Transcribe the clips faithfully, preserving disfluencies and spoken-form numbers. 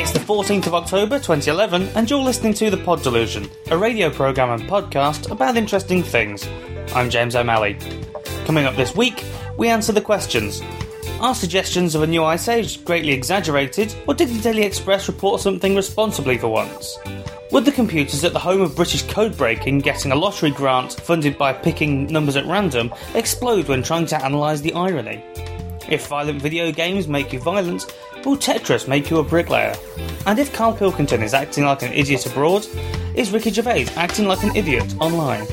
It's the fourteenth of October twenty eleven, and you're listening to The Pod Delusion, a radio programme and podcast about interesting things. I'm James O'Malley. Coming up this week, we answer the questions. Are suggestions of a new Ice Age greatly exaggerated, or did the Daily Express report something responsibly for once? Would the computers at the home of British code breaking getting a lottery grant funded by picking numbers at random explode when trying to analyse the irony? If violent video games make you violent, will Tetris make you a bricklayer? And if Carl Pilkington is acting like an idiot abroad, is Ricky Gervais acting like an idiot online?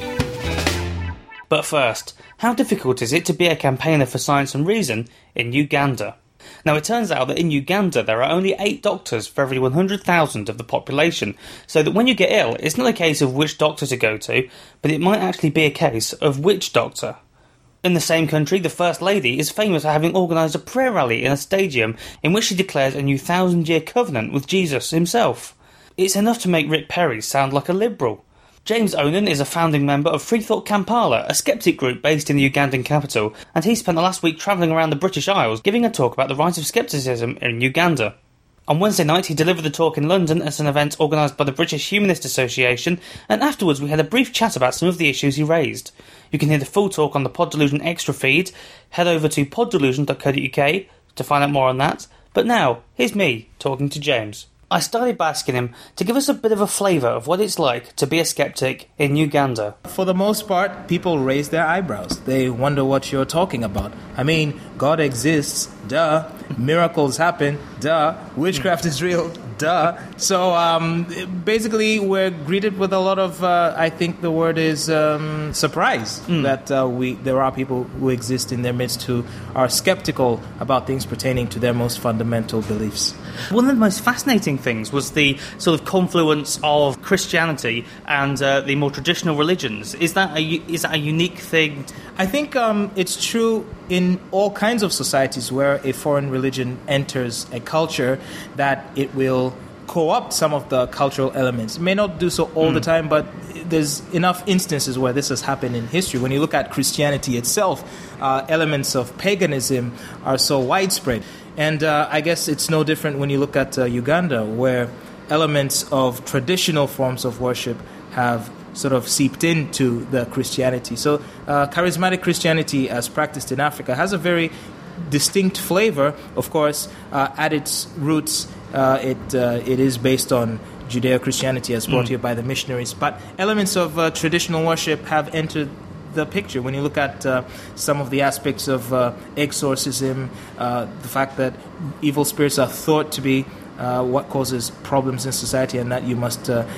But first, how difficult is it to be a campaigner for science and reason in Uganda? Now, it turns out that in Uganda there are only eight doctors for every one hundred thousand of the population, so that when you get ill, it's not a case of which doctor to go to, but it might actually be a case of which doctor. In the same country, the First Lady is famous for having organised a prayer rally in a stadium in which she declares a new thousand-year covenant with Jesus himself. It's enough to make Rick Perry sound like a liberal. James Onan is a founding member of Freethought Kampala, a skeptic group based in the Ugandan capital, and he spent the last week travelling around the British Isles giving a talk about the rise of scepticism in Uganda. On Wednesday night, he delivered the talk in London at an event organised by the British Humanist Association, and afterwards we had a brief chat about some of the issues he raised. You can hear the full talk on the Pod Delusion Extra feed. Head over to pod delusion dot co dot uk to find out more on that. But now, here's me talking to James. I started by asking him to give us a bit of a flavour of what it's like to be a skeptic in Uganda. For the most part, people raise their eyebrows. They wonder what you're talking about. I mean, God exists, duh. Miracles happen, duh. Witchcraft is real, duh. So um, basically, we're greeted with a lot of, uh, I think the word is um, surprise, mm. that uh, we there are people who exist in their midst who are skeptical about things pertaining to their most fundamental beliefs. One of the most fascinating things was the sort of confluence of Christianity and uh, the more traditional religions. Is that a, is that a unique thing? I think um, it's true in all kinds of societies where a foreign religion enters a culture, that it will co-opt some of the cultural elements. It may not do so all mm. the time, but there's enough instances where this has happened in history. When you look at Christianity itself, uh, elements of paganism are so widespread. And uh, I guess it's no different when you look at uh, Uganda, where elements of traditional forms of worship have sort of seeped into the Christianity. So uh, charismatic Christianity, as practiced in Africa, has a very distinct flavor. Of course, uh, at its roots, uh, it uh, it is based on Judeo-Christianity as brought mm. here by the missionaries. But elements of uh, traditional worship have entered the picture. When you look at uh, some of the aspects of uh, exorcism, uh, the fact that evil spirits are thought to be uh, what causes problems in society, and that you must uh,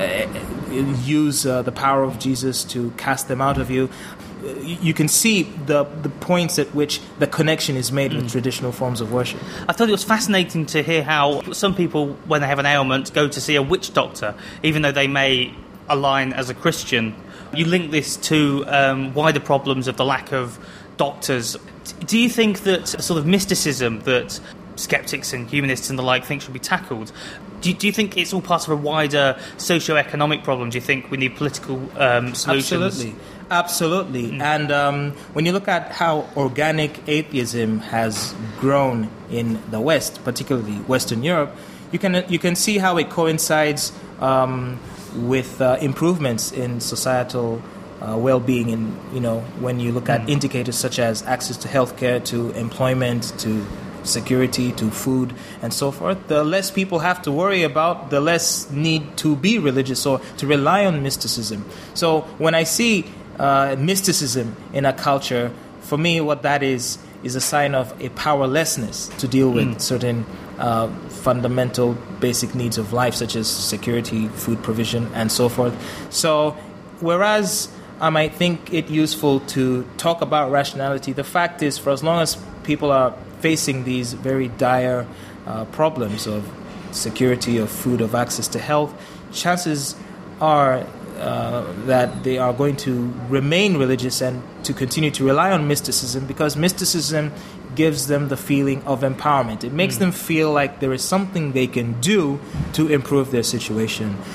uh, use uh, the power of Jesus to cast them out of you. You can see the the points at which the connection is made mm. with traditional forms of worship. I thought it was fascinating to hear how some people, when they have an ailment, go to see a witch doctor, even though they may align as a Christian. You link this to um, wider problems of the lack of doctors. Do you think that sort of mysticism that skeptics and humanists and the like think should be tackled, do you, do you think it's all part of a wider socio-economic problem? Do you think we need political um, solutions? Absolutely. Absolutely. Mm. And um, when you look at how organic atheism has grown in the West, particularly Western Europe, you can you can see how it coincides um, with uh, improvements in societal uh, well-being. And you know, when you look at mm. indicators such as access to healthcare, to employment, to security, to food, and so forth, the less people have to worry about, the less need to be religious or to rely on mysticism. So when I see uh, mysticism in a culture, for me, what that is is a sign of a powerlessness to deal with mm. certain uh, fundamental basic needs of life, such as security, food provision, and so forth. So whereas I might think it useful to talk about rationality, the fact is, for as long as people are facing these very dire uh, problems of security, of food, of access to health, chances are uh, that they are going to remain religious and to continue to rely on mysticism, because mysticism gives them the feeling of empowerment. It makes mm. them feel like there is something they can do to improve their situation.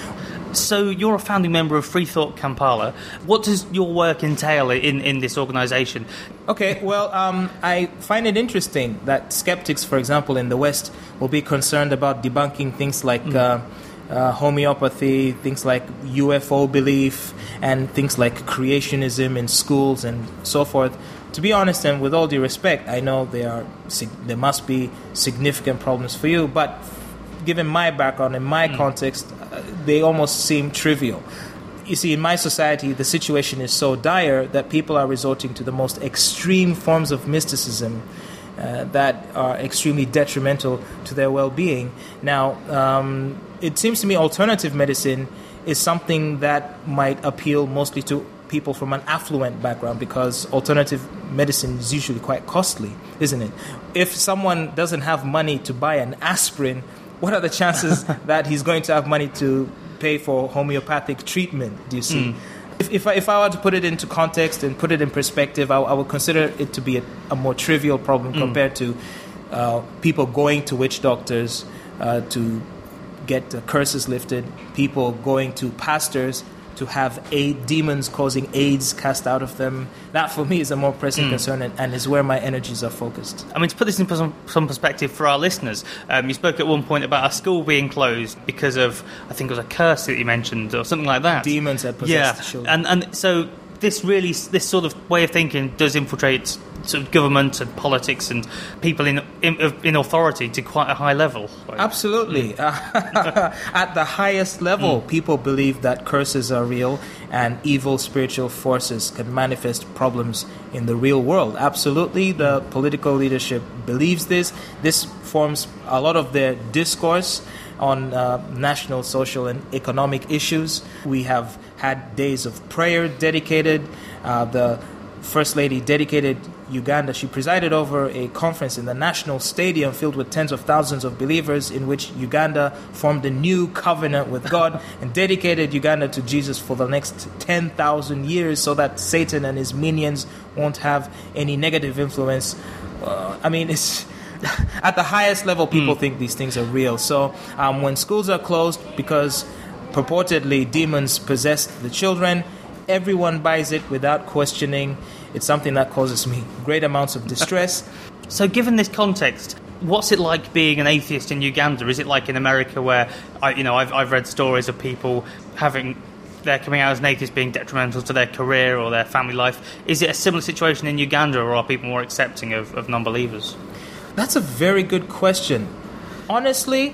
So you're a founding member of Free Thought Kampala. What does your work entail in, in this organisation? Okay, well, um, I find it interesting that skeptics, for example, in the West, will be concerned about debunking things like mm. uh, uh, homeopathy, things like U F O belief, and things like creationism in schools and so forth. To be honest, and with all due respect, I know there are there must be significant problems for you, but given my background and my mm. context, uh, they almost seem trivial. You see, in my society, the situation is so dire that people are resorting to the most extreme forms of mysticism uh, that are extremely detrimental to their well-being. Now, um, it seems to me alternative medicine is something that might appeal mostly to people from an affluent background, because alternative medicine is usually quite costly, isn't it? If someone doesn't have money to buy an aspirin, what are the chances that he's going to have money to pay for homeopathic treatment, do you see? Mm. If, if, I, if I were to put it into context and put it in perspective, I, I would consider it to be a, a more trivial problem mm. compared to uh, people going to witch doctors uh, to get uh, curses lifted, people going to pastors to have aid, demons causing AIDS cast out of them. That, for me, is a more pressing mm. concern and, and is where my energies are focused. I mean, to put this in some, some perspective for our listeners, um, you spoke at one point about a school being closed because of, I think it was a curse that you mentioned, or something like that. Demons had possessed yeah. the children. And, and so this really, this sort of way of thinking does infiltrate sort of government and politics and people in in, in authority to quite a high level. Right? Absolutely. Mm. At the highest level, mm. people believe that curses are real and evil spiritual forces can manifest problems in the real world. Absolutely, the political leadership believes this. This forms a lot of their discourse on uh, national, social, and economic issues. We have had days of prayer dedicated. Uh, the First Lady dedicated Uganda. She presided over a conference in the national stadium filled with tens of thousands of believers, in which Uganda formed a new covenant with God and dedicated Uganda to Jesus for the next ten thousand years, so that Satan and his minions won't have any negative influence. Uh, I mean, it's at the highest level, people mm. think these things are real. So um, when schools are closed because purportedly demons possess the children, everyone buys it without questioning. It's something that causes me great amounts of distress. So given this context, what's it like being an atheist in Uganda? Is it like in America where, I, you know, I've, I've read stories of people having, they're coming out as an atheist being detrimental to their career or their family life. Is it a similar situation in Uganda, or are people more accepting of, of non-believers? That's a very good question. Honestly,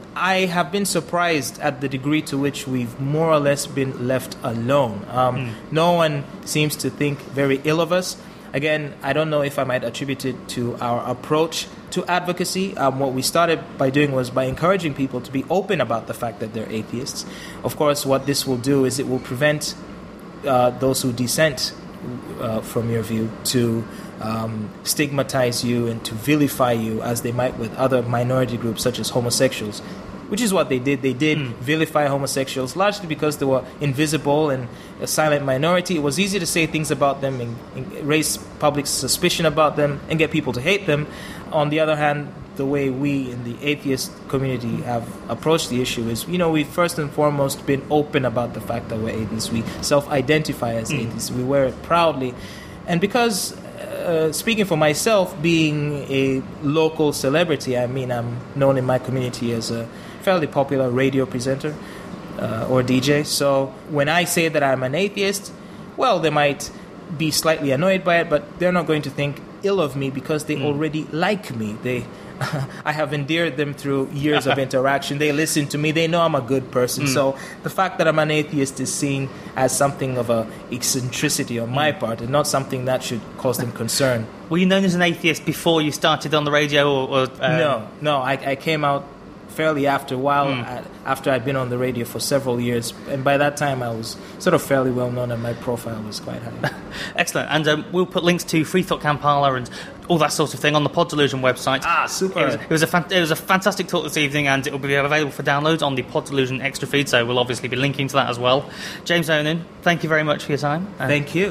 I have been surprised at the degree to which we've more or less been left alone. Um, mm. No one seems to think very ill of us. Again, I don't know if I might attribute it to our approach to advocacy. Um, what we started by doing was by encouraging people to be open about the fact that they're atheists. Of course, what this will do is it will prevent uh, those who dissent uh, from your view to Um, stigmatize you and to vilify you as they might with other minority groups such as homosexuals, which is what they did. They did mm. vilify homosexuals largely because they were invisible and a silent minority. It was easy to say things about them and, and raise public suspicion about them and get people to hate them. On the other hand, the way we in the atheist community have approached the issue is, you know, we've first and foremost been open about the fact that we're atheists. We self-identify as mm. atheists. We wear it proudly. And because Uh, speaking for myself, being a local celebrity, I mean, I'm known in my community as a fairly popular radio presenter uh, or D J. So when I say that I'm an atheist, well, they might be slightly annoyed by it, but they're not going to think ill of me because they mm. already like me. They I have endeared them through years of interaction. They listen to me. They know I'm a good person. Mm. So the fact that I'm an atheist is seen as something of a eccentricity on my mm. part and not something that should cause them concern. Were you known as an atheist before you started on the radio? Or, or um... No, no. I, I came out fairly after a while, mm. after I'd been on the radio for several years. And by that time, I was sort of fairly well known and my profile was quite high. Excellent. And um, we'll put links to Free Thought Kampala and all that sort of thing on the Pod Delusion website. Ah, super. It was, it was, a, fan- it was a fantastic talk this evening, and it will be available for download on the Pod Delusion extra feed, so we'll obviously be linking to that as well. James Onan, thank you very much for your time. Thank you.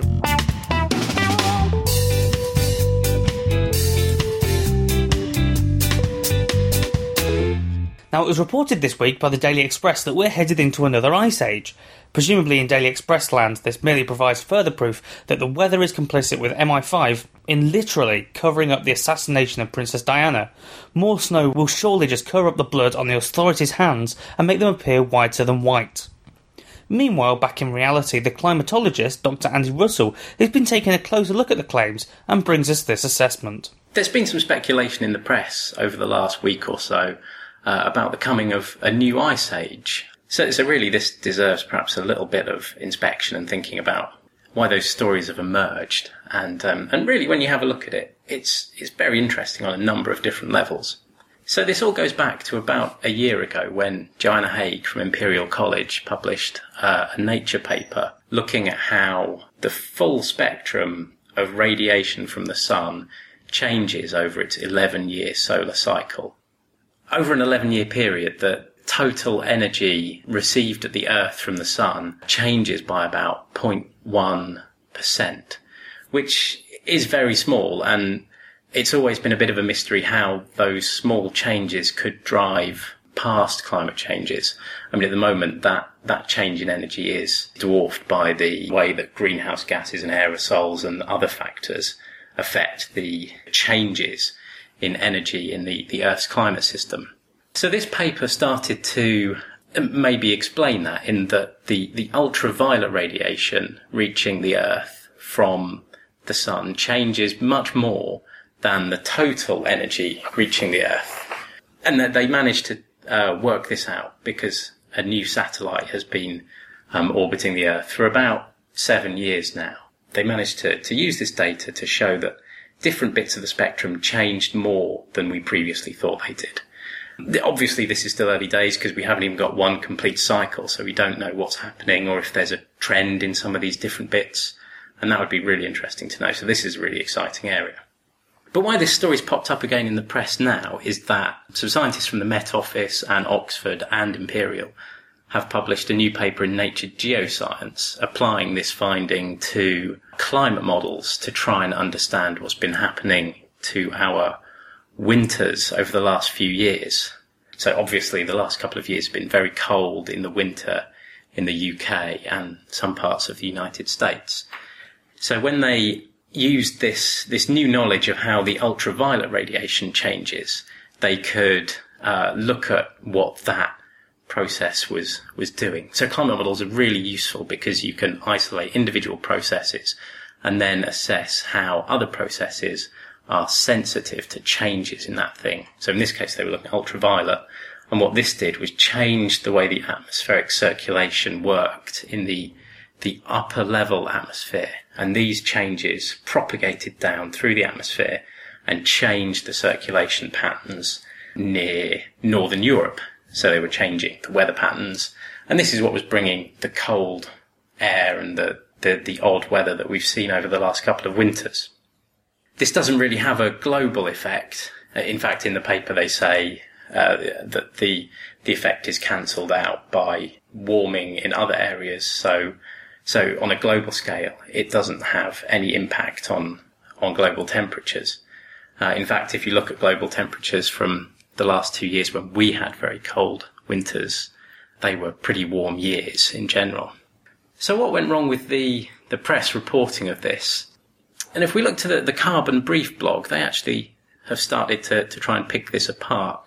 Now, it was reported this week by the Daily Express that we're headed into another ice age. Presumably in Daily Express land, this merely provides further proof that the weather is complicit with M I five in literally covering up the assassination of Princess Diana. More snow will surely just cover up the blood on the authorities' hands and make them appear whiter than white. Meanwhile, back in reality, the climatologist, Doctor Andy Russell, has been taking a closer look at the claims and brings us this assessment. There's been some speculation in the press over the last week or so uh, about the coming of a new ice age. So, so really this deserves perhaps a little bit of inspection and thinking about why those stories have emerged. And um, and really, when you have a look at it, it's it's very interesting on a number of different levels. So this all goes back to about a year ago when Joanna Haigh from Imperial College published uh, a Nature paper looking at how the full spectrum of radiation from the sun changes over its eleven-year solar cycle. Over an eleven-year period, the total energy received at the Earth from the sun changes by about zero point one percent, which is very small, and it's always been a bit of a mystery how those small changes could drive past climate changes. I mean, at the moment, that, that change in energy is dwarfed by the way that greenhouse gases and aerosols and other factors affect the changes in energy in the, the Earth's climate system. So this paper started to maybe explain that in that the, the ultraviolet radiation reaching the Earth from the sun changes much more than the total energy reaching the Earth. And that they managed to uh, work this out because a new satellite has been um, orbiting the Earth for about seven years now. They managed to, to use this data to show that different bits of the spectrum changed more than we previously thought they did. Obviously, this is still early days because we haven't even got one complete cycle, so we don't know what's happening or if there's a trend in some of these different bits, and that would be really interesting to know. So this is a really exciting area. But why this story's popped up again in the press now is that some scientists from the Met Office and Oxford and Imperial have published a new paper in Nature Geoscience applying this finding to climate models to try and understand what's been happening to our winters over the last few years. So obviously the last couple of years have been very cold in the winter in the U K and some parts of the United States. So when they used this this new knowledge of how the ultraviolet radiation changes, they could uh, look at what that process was was doing. So climate models are really useful because you can isolate individual processes and then assess how other processes are sensitive to changes in that thing. So in this case, they were looking at ultraviolet, and what this did was change the way the atmospheric circulation worked in the the upper level atmosphere, and these changes propagated down through the atmosphere and changed the circulation patterns near northern Europe. So they were changing the weather patterns, and this is what was bringing the cold air and the, the, the odd weather that we've seen over the last couple of winters. This doesn't really have a global effect. In fact, in the paper they say uh, that the the effect is cancelled out by warming in other areas. So, so on a global scale, it doesn't have any impact on on global temperatures. Uh, in fact, if you look at global temperatures from the last two years when we had very cold winters, they were pretty warm years in general. So what went wrong with the the press reporting of this? And if we look to the, the Carbon Brief blog, they actually have started to, to try and pick this apart.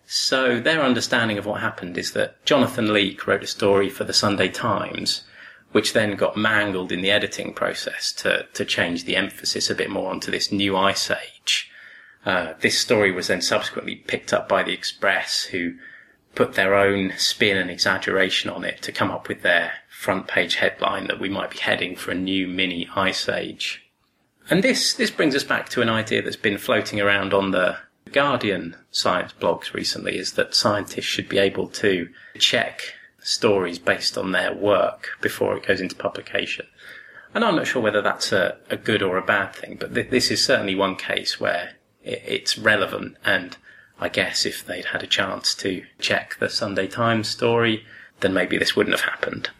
So their understanding of what happened is that Jonathan Leake wrote a story for the Sunday Times, which then got mangled in the editing process to, to change the emphasis a bit more onto this new ice age. Uh, this story was then subsequently picked up by the Express, who put their own spin and exaggeration on it to come up with their front page headline that we might be heading for a new mini ice age. And this, this brings us back to an idea that's been floating around on the Guardian science blogs recently, is that scientists should be able to check stories based on their work before it goes into publication. And I'm not sure whether that's a, a good or a bad thing, but th- this is certainly one case where it, it's relevant, and I guess if they'd had a chance to check the Sunday Times story, then maybe this wouldn't have happened.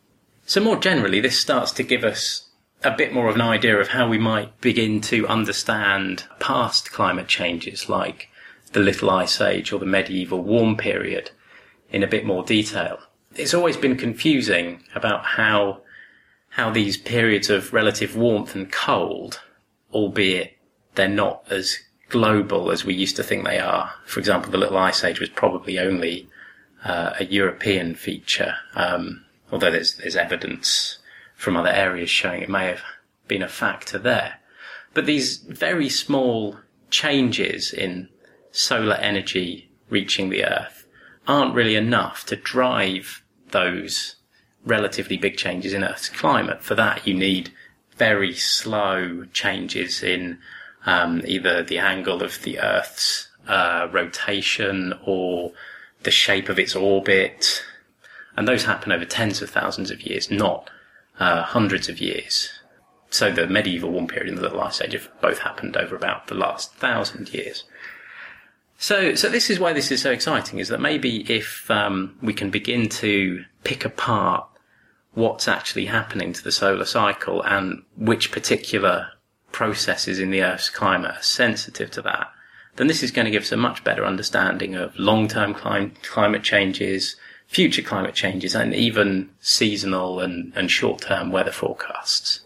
So more generally, this starts to give us a bit more of an idea of how we might begin to understand past climate changes like the Little Ice Age or the medieval warm period in a bit more detail. It's always been confusing about how how these periods of relative warmth and cold, albeit they're not as global as we used to think they are. For example, the Little Ice Age was probably only uh, a European feature, um, although there's there's evidence from other areas showing it may have been a factor there. But these very small changes in solar energy reaching the Earth aren't really enough to drive those relatively big changes in Earth's climate. For that, you need very slow changes in um, either the angle of the Earth's uh, rotation or the shape of its orbit. And those happen over tens of thousands of years, not uh, hundreds of years. So the medieval warm period and the Little Ice Age have both happened over about the last thousand years. So, so this is why this is so exciting, is that maybe if um, we can begin to pick apart what's actually happening to the solar cycle and which particular processes in the Earth's climate are sensitive to that, then this is going to give us a much better understanding of long-term clim- climate changes, future climate changes, and even seasonal and, and short-term weather forecasts.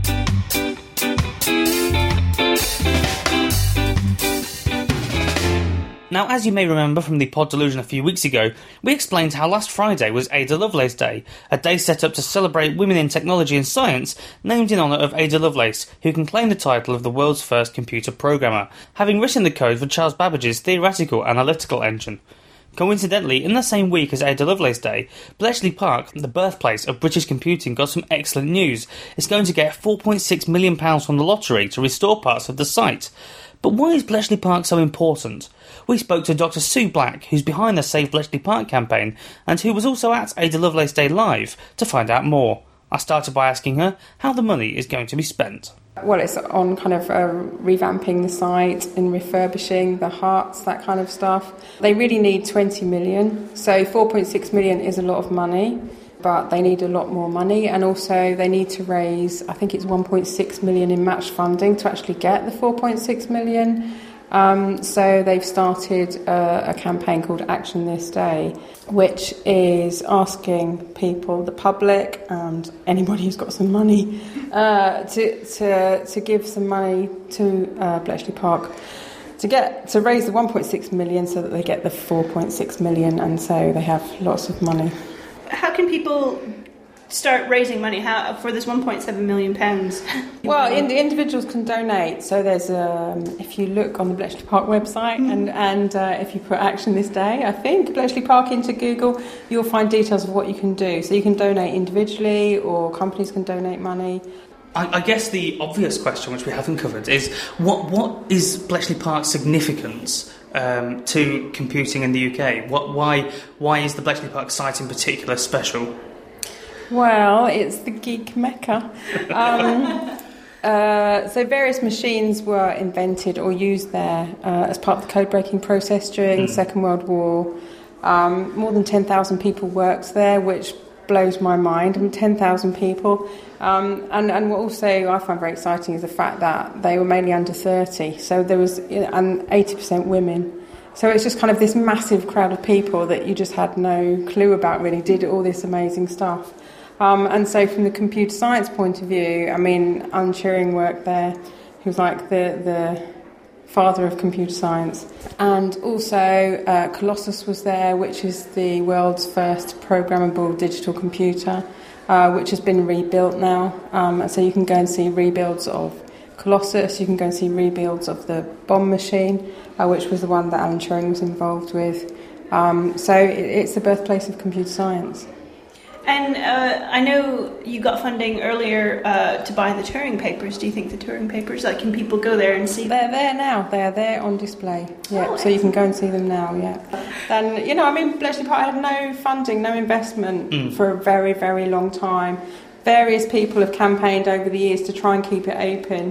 Now, as you may remember from the Pod Delusion a few weeks ago, we explained how last Friday was Ada Lovelace Day, a day set up to celebrate women in technology and science, named in honour of Ada Lovelace, who can claim the title of the world's first computer programmer, having written the code for Charles Babbage's theoretical analytical engine. Coincidentally, in the same week as Ada Lovelace Day, Bletchley Park, the birthplace of British computing, got some excellent news. It's going to get four point six million pounds from the lottery to restore parts of the site. But why is Bletchley Park so important? We spoke to Doctor Sue Black, who's behind the Save Bletchley Park campaign, and who was also at Ada Lovelace Day Live, to find out more. I started by asking her how the money is going to be spent. Well, it's on kind of uh, revamping the site and refurbishing the huts, that kind of stuff. They really need twenty million, so four point six million is a lot of money, but they need a lot more money, and also they need to raise, I think it's one point six million in match funding to actually get the four point six million. Um, so they've started uh, a campaign called Action This Day, which is asking people, the public and anybody who's got some money, uh, to, to to give some money to uh, Bletchley Park to get to raise the one point six million so that they get the four point six million, and so they have lots of money. How can people start raising money how, for this one point seven million pounds? Well, in, individuals can donate. So there's, um, if you look on the Bletchley Park website mm. and, and uh, if you put Action This Day, I think, Bletchley Park into Google, you'll find details of what you can do. So you can donate individually, or companies can donate money. I, I guess the obvious question, which we haven't covered, is what what is Bletchley Park's significance um, to computing in the U K? What why why is the Bletchley Park site in particular special? Well, it's the geek mecca. Um, uh, so various machines were invented or used there uh, as part of the code-breaking process during mm. the Second World War. Um, more than ten thousand people worked there, which blows my mind. I mean, ten thousand people. Um, and, and what also I find very exciting is the fact that they were mainly under thirty. So there was, and eighty percent women. So it's just kind of this massive crowd of people that you just had no clue about, really, did all this amazing stuff. Um, and so from the computer science point of view, I mean, Alan Turing worked there, who was like the, the father of computer science. And also uh, Colossus was there, which is the world's first programmable digital computer, uh, which has been rebuilt now. Um, and so you can go and see rebuilds of Colossus, you can go and see rebuilds of the bomb machine, uh, which was the one that Alan Turing was involved with. Um, so it, it's the birthplace of computer science. And uh, I know you got funding earlier uh, to buy the Turing papers. Do you think the Turing papers, like, can people go there and see them? They're there now. They're there on display. Yeah, oh, so you can go and see them now, yeah. And, you know, I mean, Bletchley Park had no funding, no investment mm. for a very, very long time. Various people have campaigned over the years to try and keep it open.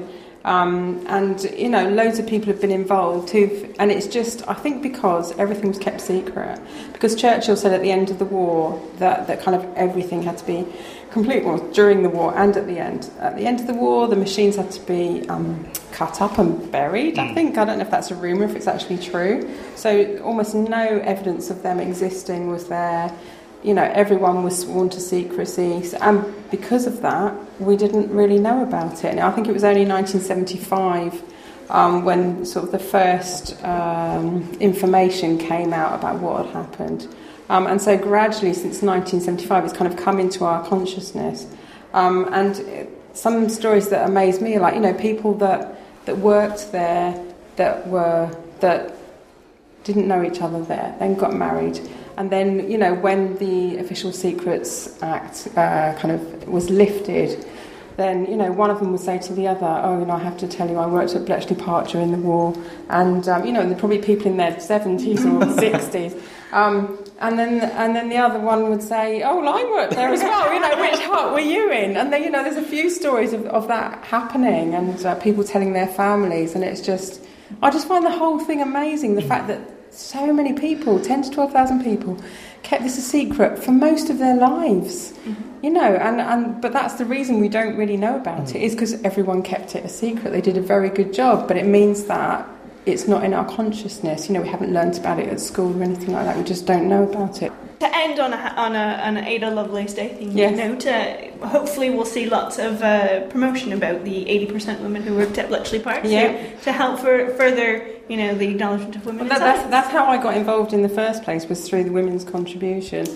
Um, and, you know, loads of people have been involved who've, and it's just, I think because everything was kept secret. Because Churchill said at the end of the war that, that kind of everything had to be complete, well, during the war and at the end. At the end of the war, the machines had to be um, cut up and buried, I think. I don't know if that's a rumour, if it's actually true. So almost no evidence of them existing was there. You know, everyone was sworn to secrecy, so, and because of that, we didn't really know about it. And I think it was only nineteen seventy-five um, when sort of the first um, information came out about what had happened. Um, and so gradually, since nineteen seventy-five, it's kind of come into our consciousness. Um, and some stories that amaze me are like, you know, people that, that worked there, that were that didn't know each other there, then got married. And then, you know, when the Official Secrets Act uh, kind of was lifted, then, you know, one of them would say to the other, oh, you know, I have to tell you, I worked at Bletchley Park during the war. And, um, you know, there are probably people in their seventies or sixties. Um, and then and then the other one would say, oh, well, I worked there as well. You know, which hut were you in? And then, you know, there's a few stories of, of that happening and uh, people telling their families. And it's just, I just find the whole thing amazing, the fact that so many people, ten to twelve thousand people, kept this a secret for most of their lives. Mm-hmm. You know, and, and but that's the reason we don't really know about mm-hmm. it, is because everyone kept it a secret. They did a very good job, but it means that it's not in our consciousness. You know, we haven't learnt about it at school or anything like that. We just don't know about it. To end on a on a on an Ada Lovelace Day theme yes. note, uh, hopefully we'll see lots of uh, promotion about the eighty percent women who worked at Bletchley Park yeah. to, to help for further, you know, the acknowledgement of women. Well, that, that's that's how I got involved in the first place, was through the women's contribution,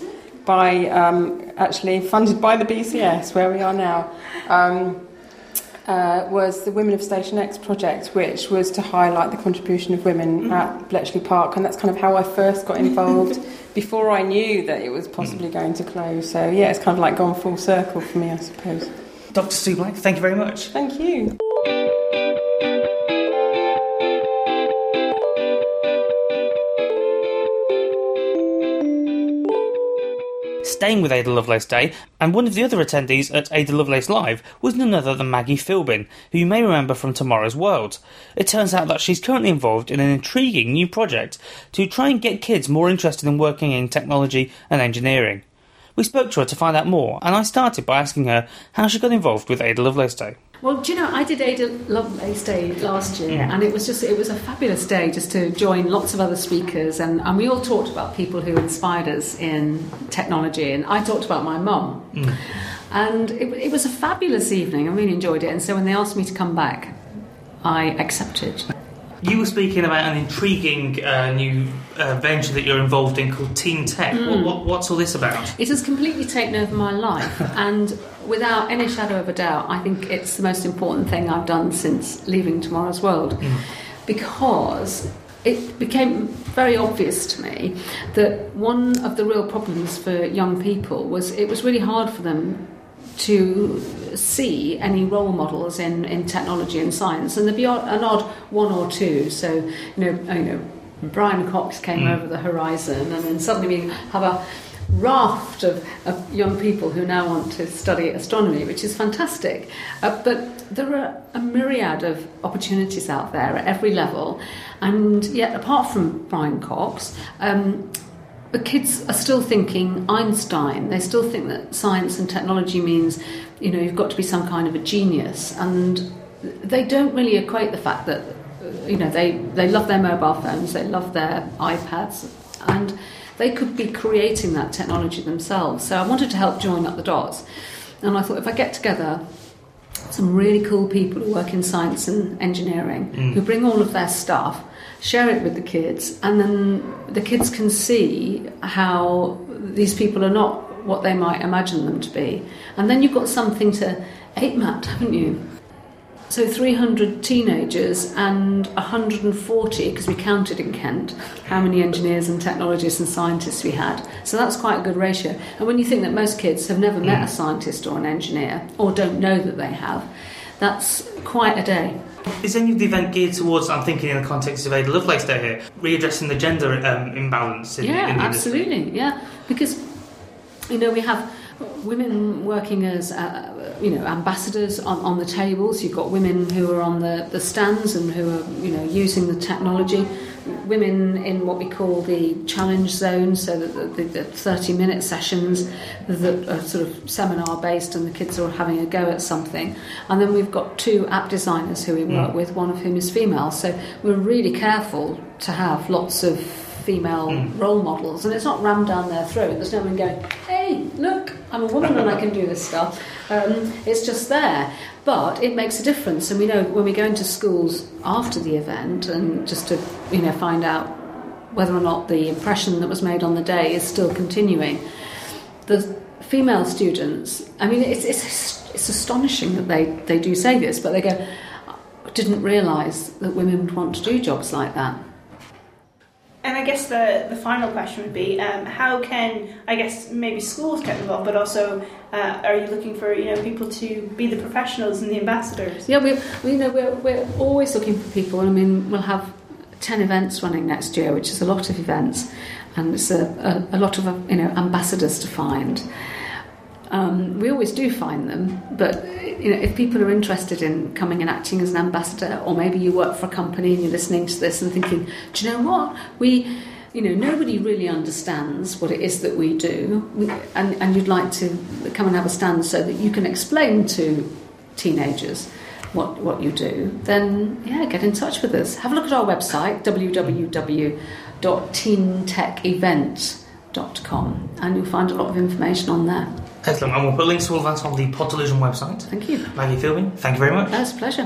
by um, actually funded by the B C S, where we are now. Um, Uh, was the Women of Station X project, which was to highlight the contribution of women mm. at Bletchley Park, and that's kind of how I first got involved before I knew that it was possibly mm. going to close. So yeah, it's kind of like gone full circle for me, I suppose. Doctor Sue Blank, thank you very much. Thank you. Staying with Ada Lovelace Day, and one of the other attendees at Ada Lovelace Live was none other than Maggie Philbin, who you may remember from Tomorrow's World. It turns out that she's currently involved in an intriguing new project to try and get kids more interested in working in technology and engineering. We spoke to her to find out more, and I started by asking her how she got involved with Ada Lovelace Day. Well, do you know, I did Ada Lovelace Day last year, yeah. and it was just, it was a fabulous day just to join lots of other speakers, and, and we all talked about people who inspired us in technology, and I talked about my mum. Mm. And it, it was a fabulous evening. I really enjoyed it, and so when they asked me to come back, I accepted. You were speaking about an intriguing uh, new uh, venture that you're involved in called Team Tech. Mm. What, what, what's all this about? It has completely taken over my life, and without any shadow of a doubt, I think it's the most important thing I've done since leaving Tomorrow's World, mm. because it became very obvious to me that one of the real problems for young people was it was really hard for them to see any role models in, in technology and science, and there'd be an odd one or two. So, you know, you know, Brian Cox came mm. over the horizon, and then suddenly we have a raft of, of young people who now want to study astronomy, which is fantastic. Uh, but there are a myriad of opportunities out there at every level, and yet, apart from Brian Cox, um, the kids are still thinking Einstein. They still think that science and technology means, you know, you've got to be some kind of a genius. And they don't really equate the fact that, you know, they, they love their mobile phones, they love their iPads, and they could be creating that technology themselves. So I wanted to help join up the dots. And I thought, if I get together some really cool people who work in science and engineering, mm. who bring all of their stuff, share it with the kids, and then the kids can see how these people are not what they might imagine them to be. And then you've got something to aim at, haven't you? So three hundred teenagers and one hundred forty, because we counted in Kent how many engineers and technologists and scientists we had. So that's quite a good ratio. And when you think that most kids have never met a scientist or an engineer, or don't know that they have, that's quite a day. Is any of the event geared towards, I'm thinking in the context of Ada Lovelace Day here, readdressing the gender um, imbalance in, yeah, in the absolutely, industry? Yeah, because, you know, we have women working as uh, you know ambassadors on, on the tables. You've got women who are on the, the stands and who are you know using the technology. Women in what we call the challenge zone, so that the, the thirty minute sessions that are sort of seminar based and the kids are having a go at something. And then we've got two app designers who we work mm. with, one of whom is female. So we're really careful to have lots of female mm. role models, and it's not rammed down their throat. There's no one going, hey, look, I'm a woman and I can do this stuff. Um, it's just there. But it makes a difference, and we know when we go into schools after the event and just to you know find out whether or not the impression that was made on the day is still continuing. The female students, I mean, it's it's, it's astonishing that they, they do say this, but they go, I didn't realise that women would want to do jobs like that. And I guess the, the final question would be, um, how can, I guess, maybe schools get involved, but also uh, are you looking for, you know, people to be the professionals and the ambassadors? Yeah, we, we you know, we're, we're always looking for people. I mean, we'll have ten events running next year, which is a lot of events, and it's a, a, a lot of, you know, ambassadors to find. Um, we always do find them, but you know, if people are interested in coming and acting as an ambassador, or maybe you work for a company and you're listening to this and thinking, do you know what, we, you know, nobody really understands what it is that we do, we, and, and you'd like to come and have a stand so that you can explain to teenagers what what you do, then yeah, get in touch with us. Have a look at our website, w w w dot teen tech event dot com, and you'll find a lot of information on there. Excellent, and we'll put links to all that on the Pod Delusion website. Thank you. Maggie Philbin, thank you very much. That's a pleasure.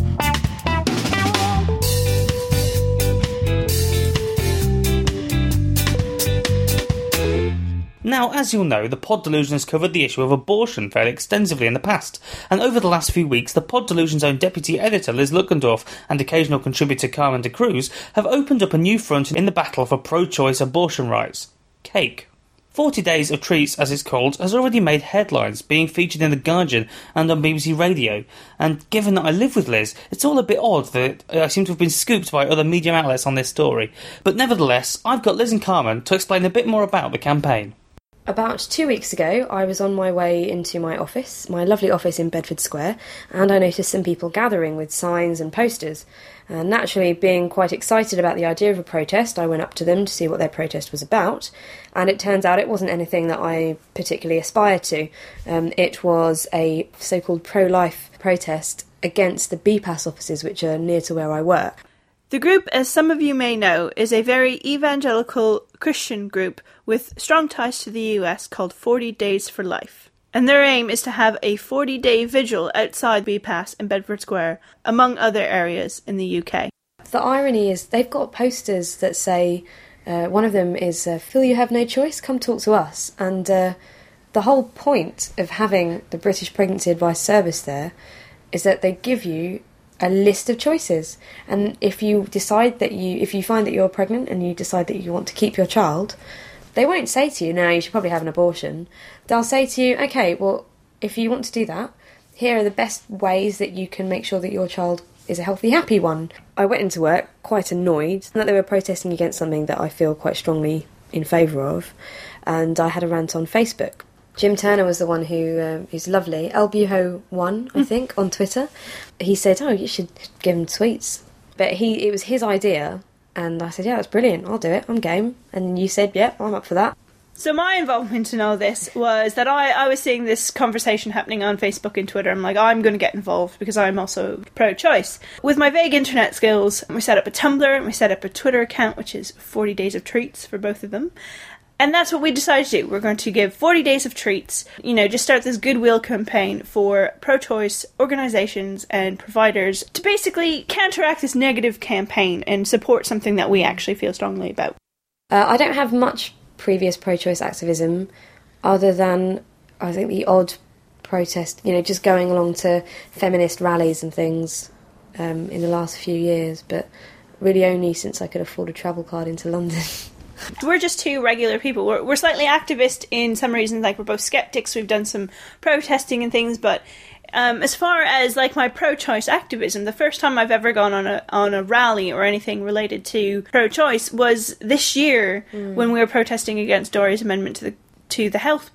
Now, as you'll know, the Pod Delusion has covered the issue of abortion fairly extensively in the past, and over the last few weeks, the Pod Delusion's own deputy editor Liz Luckendorf and occasional contributor Carmen de Cruz have opened up a new front in the battle for pro-choice abortion rights: cake. forty Days of Treats, as it's called, has already made headlines, being featured in The Guardian and on B B C Radio. And given that I live with Liz, it's all a bit odd that I seem to have been scooped by other media outlets on this story. But nevertheless, I've got Liz and Carmen to explain a bit more about the campaign. About two weeks ago, I was on my way into my office, my lovely office in Bedford Square, and I noticed some people gathering with signs and posters. And naturally, being quite excited about the idea of a protest, I went up to them to see what their protest was about, and it turns out it wasn't anything that I particularly aspired to. Um, it was a so-called pro-life protest against the B PASS offices, which are near to where I work. The group, as some of you may know, is a very evangelical Christian group with strong ties to the U S called forty Days for Life. And their aim is to have a forty-day vigil outside B PASS in Bedford Square, among other areas in the U K. The irony is they've got posters that say, uh, one of them is, uh, Phil, you have no choice, come talk to us. And uh, the whole point of having the British Pregnancy Advice Service there is that they give you a list of choices, and if you decide that you if you find that you're pregnant and you decide that you want to keep your child, they won't say to you, no, you should probably have an abortion. They'll say to you, okay, well, if you want to do that, here are the best ways that you can make sure that your child is a healthy, happy one. I went into work quite annoyed that they were protesting against something that I feel quite strongly in favour of, and I had a rant on Facebook. Jim Turner was the one who, um, who's lovely, Elbuho one, I think, on Twitter. He said, oh, you should give him tweets. But he, it was his idea, and I said, yeah, that's brilliant, I'll do it, I'm game. And you said, yeah, I'm up for that. So my involvement in all this was that I, I was seeing this conversation happening on Facebook and Twitter. I'm like, I'm going to get involved because I'm also pro-choice. With my vague internet skills, we set up a Tumblr and we set up a Twitter account, which is forty Days of Treats for both of them. And that's what we decided to do. We're going to give forty days of treats, you know, just start this goodwill campaign for pro-choice organisations and providers to basically counteract this negative campaign and support something that we actually feel strongly about. Uh, I don't have much previous pro-choice activism other than, I think, the odd protest, you know, just going along to feminist rallies and things um, in the last few years, but really only since I could afford a travel card into London. We're just two regular people. We're, we're slightly activist in some reasons, like we're both skeptics, we've done some protesting and things, but um, as far as like my pro-choice activism, the first time I've ever gone on a on a rally or anything related to pro-choice was this year mm. when we were protesting against Dorie's amendment to the to the health bill.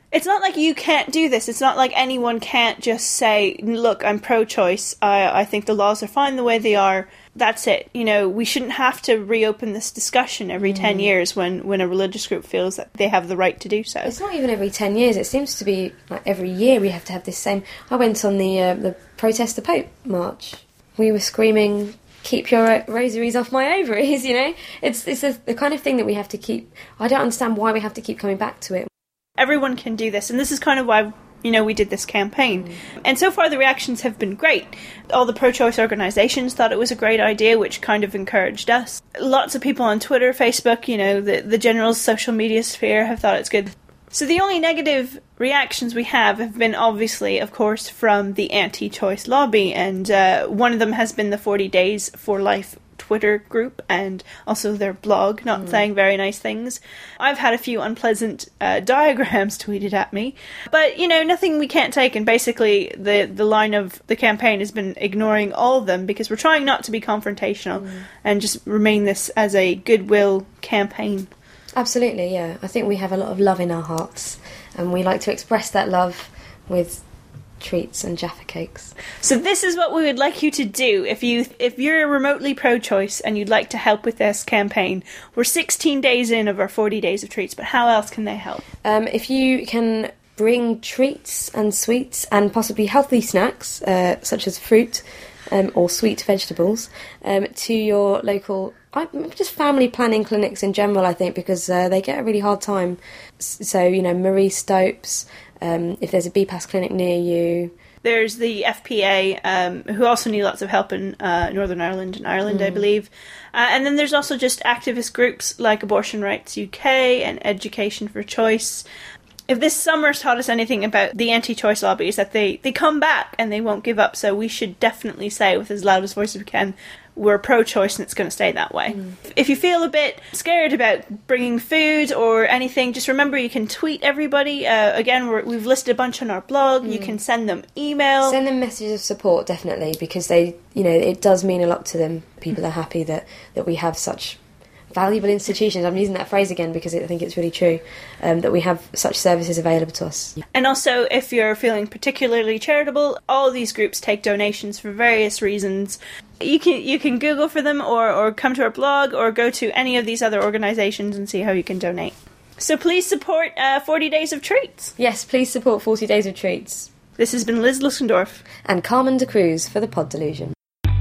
It's not like you can't do this. It's not like anyone can't just say, look, I'm pro-choice. I, I think the laws are fine the way they are. That's it. You know, we shouldn't have to reopen this discussion every mm. ten years when, when a religious group feels that they have the right to do so. It's not even every ten years. It seems to be like every year we have to have this same... I went on the uh, the Protest the Pope march. We were screaming, keep your rosaries off my ovaries, you know? It's, it's a, the kind of thing that we have to keep... I don't understand why we have to keep coming back to it. Everyone can do this, and this is kind of why, you know, we did this campaign. Mm. And so far the reactions have been great. All the pro-choice organisations thought it was a great idea, which kind of encouraged us. Lots of people on Twitter, Facebook, you know, the, the general social media sphere have thought it's good. So the only negative reactions we have have been obviously, of course, from the anti-choice lobby, and uh, one of them has been the forty days for life Twitter group and also their blog, not mm. saying very nice things. I've had a few unpleasant uh, diagrams tweeted at me, but, you know, nothing we can't take, and basically the, the line of the campaign has been ignoring all of them because we're trying not to be confrontational mm. and just remain this as a goodwill campaign. Absolutely, yeah. I think we have a lot of love in our hearts, and we like to express that love with treats and Jaffa cakes. So this is what we would like you to do if you if you're remotely pro-choice and you'd like to help with this campaign. We're sixteen days in of our forty days of treats, but how else can they help? Um, if you can bring treats and sweets and possibly healthy snacks, uh, such as fruit um, or sweet vegetables, um, to your local, just family planning clinics in general, I think, because uh, they get a really hard time. So, you know, Marie Stopes, Um, if there's a B PAS clinic near you. There's the F P A, um, who also need lots of help in uh, Northern Ireland and Ireland, mm. I believe. Uh, and then there's also just activist groups like Abortion Rights U K and Education for Choice. If this summer's taught us anything about the anti-choice lobby, is that they, they come back and they won't give up. So we should definitely say with as loud as voice as we can, we're pro-choice and it's going to stay that way. Mm. If you feel a bit scared about bringing food or anything, just remember you can tweet everybody. Uh, again, we're, we've listed a bunch on our blog. Mm. You can send them email. Send them messages of support, definitely, because they, you know, it does mean a lot to them. People are happy that, that we have such valuable institutions. I'm using that phrase again because I think it's really true, um, that we have such services available to us. And also, if you're feeling particularly charitable, all these groups take donations for various reasons. You can you can Google for them or, or come to our blog or go to any of these other organisations and see how you can donate. So please support uh, forty Days of Treats. Yes, please support forty Days of Treats. This has been Liz Luxendorf. And Carmen de Cruz for the Pod Delusion.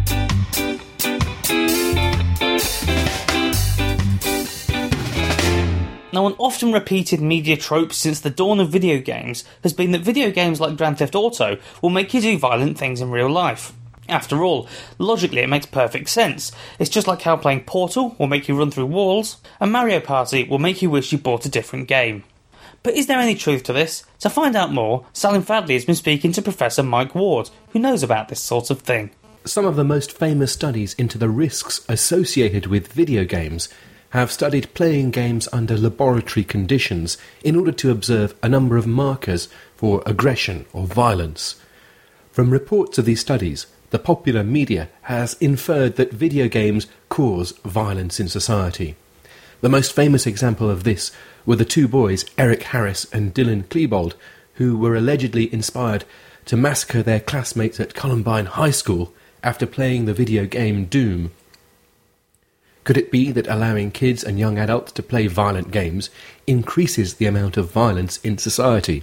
Now, an often repeated media trope since the dawn of video games has been that video games like Grand Theft Auto will make you do violent things in real life. After all, logically it makes perfect sense. It's just like how playing Portal will make you run through walls, and Mario Party will make you wish you bought a different game. But is there any truth to this? To find out more, Salim Fadli has been speaking to Professor Mike Ward, who knows about this sort of thing. Some of the most famous studies into the risks associated with video games have studied playing games under laboratory conditions in order to observe a number of markers for aggression or violence. From reports of these studies, the popular media has inferred that video games cause violence in society. The most famous example of this were the two boys, Eric Harris and Dylan Klebold, who were allegedly inspired to massacre their classmates at Columbine High School after playing the video game Doom. Could it be that allowing kids and young adults to play violent games increases the amount of violence in society?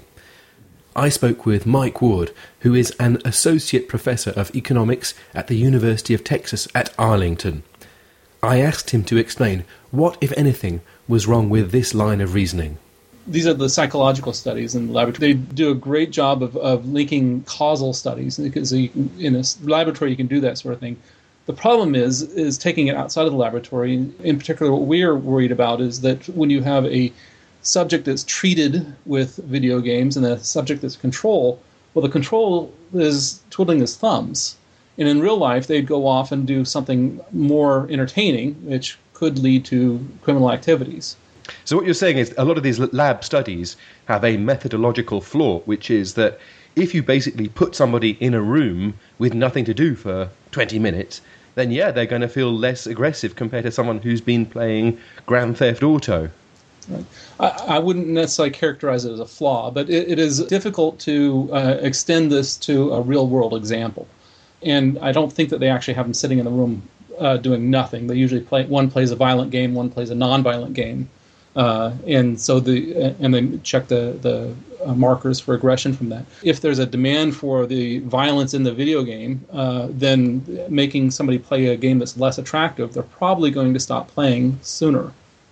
I spoke with Mike Ward, who is an Associate Professor of Economics at the University of Texas at Arlington. I asked him to explain what, if anything, was wrong with this line of reasoning. These are the psychological studies in the laboratory. They do a great job of, of linking causal studies, because you can, in a laboratory you can do that sort of thing. The problem is is taking it outside of the laboratory. In particular, what we're worried about is that when you have a subject that's treated with video games and a subject that's control, well, the control is twiddling his thumbs. And in real life, they'd go off and do something more entertaining, which could lead to criminal activities. So what you're saying is a lot of these lab studies have a methodological flaw, which is that if you basically put somebody in a room with nothing to do for twenty minutes, then yeah, they're going to feel less aggressive compared to someone who's been playing Grand Theft Auto. Right. I, I wouldn't necessarily characterize it as a flaw, but it, it is difficult to uh, extend this to a real-world example. And I don't think that they actually have them sitting in the room uh, doing nothing. They usually play. One plays a violent game, one plays a non-violent game, uh, and so the and they check the the uh, markers for aggression from that. If there's a demand for the violence in the video game, uh, then making somebody play a game that's less attractive, they're probably going to stop playing sooner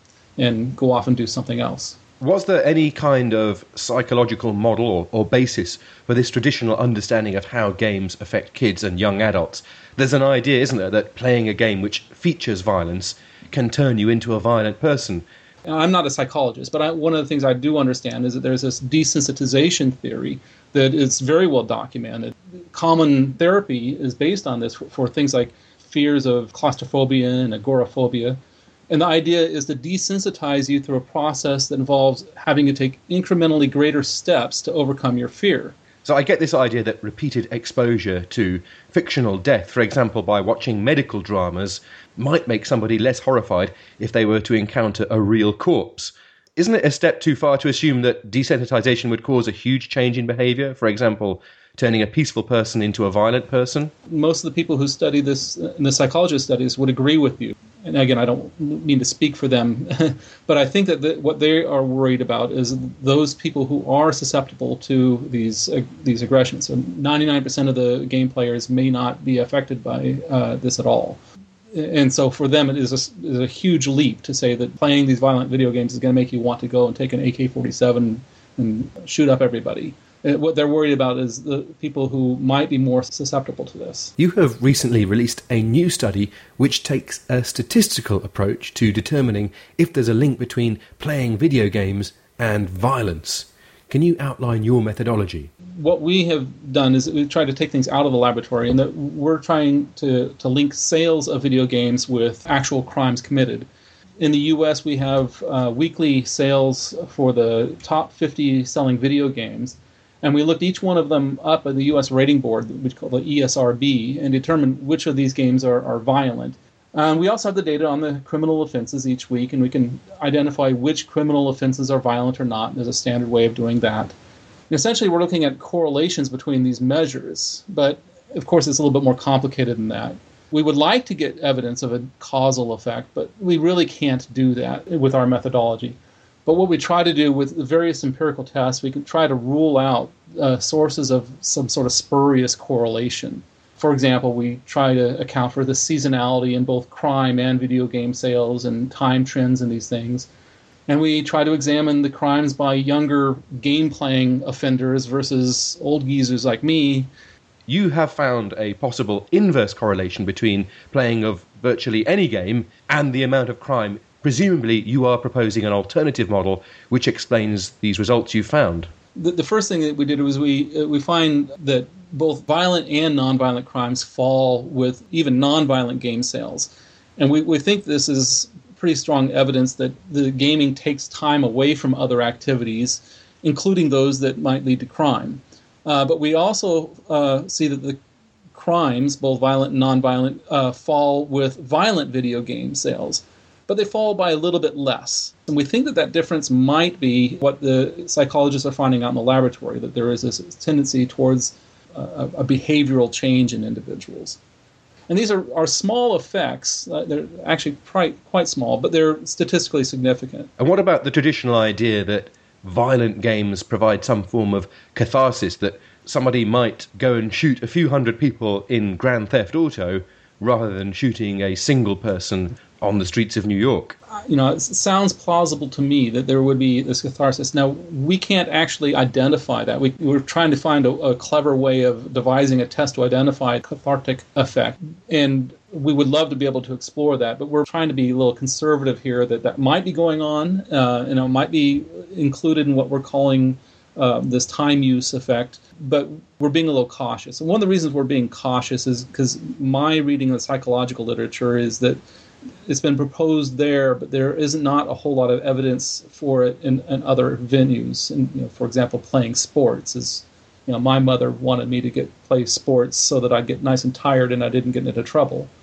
and go off and do something else. Was there any kind of psychological model or, or basis for this traditional understanding of how games affect kids and young adults? There's an idea, isn't there, that playing a game which features violence can turn you into a violent person. I'm not a psychologist, but I, one of the things I do understand is that there's this desensitization theory that is very well documented. Common therapy is based on this for, for things like fears of claustrophobia and agoraphobia. And the idea is to desensitize you through a process that involves having to take incrementally greater steps to overcome your fear. So I get this idea that repeated exposure to fictional death, for example, by watching medical dramas, might make somebody less horrified if they were to encounter a real corpse. Isn't it a step too far to assume that desensitization would cause a huge change in behavior? For example, turning a peaceful person into a violent person? Most of the people who study this in the psychologist studies would agree with you. And again, I don't mean to speak for them, but I think that the, what they are worried about is those people who are susceptible to these uh, these aggressions. So ninety-nine percent of the game players may not be affected by uh, this at all. And so for them, it is a, is a huge leap to say that playing these violent video games is going to make you want to go and take an A K forty-seven and shoot up everybody. What they're worried about is the people who might be more susceptible to this. You have recently released a new study which takes a statistical approach to determining if there's a link between playing video games and violence. Can you outline your methodology? What we have done is we've tried to take things out of the laboratory, and that we're trying to, to link sales of video games with actual crimes committed. In the U S, we have uh, weekly sales for the top fifty selling video games. And we looked each one of them up at the U S rating board, which is called the E S R B, and determined which of these games are, are violent. Um, we also have the data on the criminal offenses each week, and we can identify which criminal offenses are violent or not. There's a standard way of doing that. And essentially, we're looking at correlations between these measures, but of course, it's a little bit more complicated than that. We would like to get evidence of a causal effect, but we really can't do that with our methodology. But what we try to do with the various empirical tests, we can try to rule out uh, sources of some sort of spurious correlation. For example, we try to account for the seasonality in both crime and video game sales and time trends in these things. And we try to examine the crimes by younger game-playing offenders versus old geezers like me. You have found a possible inverse correlation between playing of virtually any game and the amount of crime. Presumably, you are proposing an alternative model which explains these results you found. The, the first thing that we did was we uh, we find that both violent and nonviolent crimes fall with even nonviolent game sales. And we, we think this is pretty strong evidence that the gaming takes time away from other activities, including those that might lead to crime. Uh, but we also uh, see that the crimes, both violent and nonviolent, uh, fall with violent video game sales. But they fall by a little bit less. And we think that that difference might be what the psychologists are finding out in the laboratory, that there is this tendency towards a, a behavioral change in individuals. And these are, are small effects. Uh, they're actually quite, quite small, but they're statistically significant. And what about the traditional idea that violent games provide some form of catharsis, that somebody might go and shoot a few hundred people in Grand Theft Auto rather than shooting a single person on the streets of New York? You know, it sounds plausible to me that there would be this catharsis. Now, we can't actually identify that. We, we're trying to find a, a clever way of devising a test to identify a cathartic effect. And we would love to be able to explore that, but we're trying to be a little conservative here, that that might be going on, uh, you know, might be included in what we're calling uh, this time use effect, but we're being a little cautious. And one of the reasons we're being cautious is because my reading of the psychological literature is that it's been proposed there, but there is not a whole lot of evidence for it in, in other venues. And, you know, for example, playing sports is, you know, my mother wanted me to get play sports so that I'd get nice and tired and I didn't get into trouble.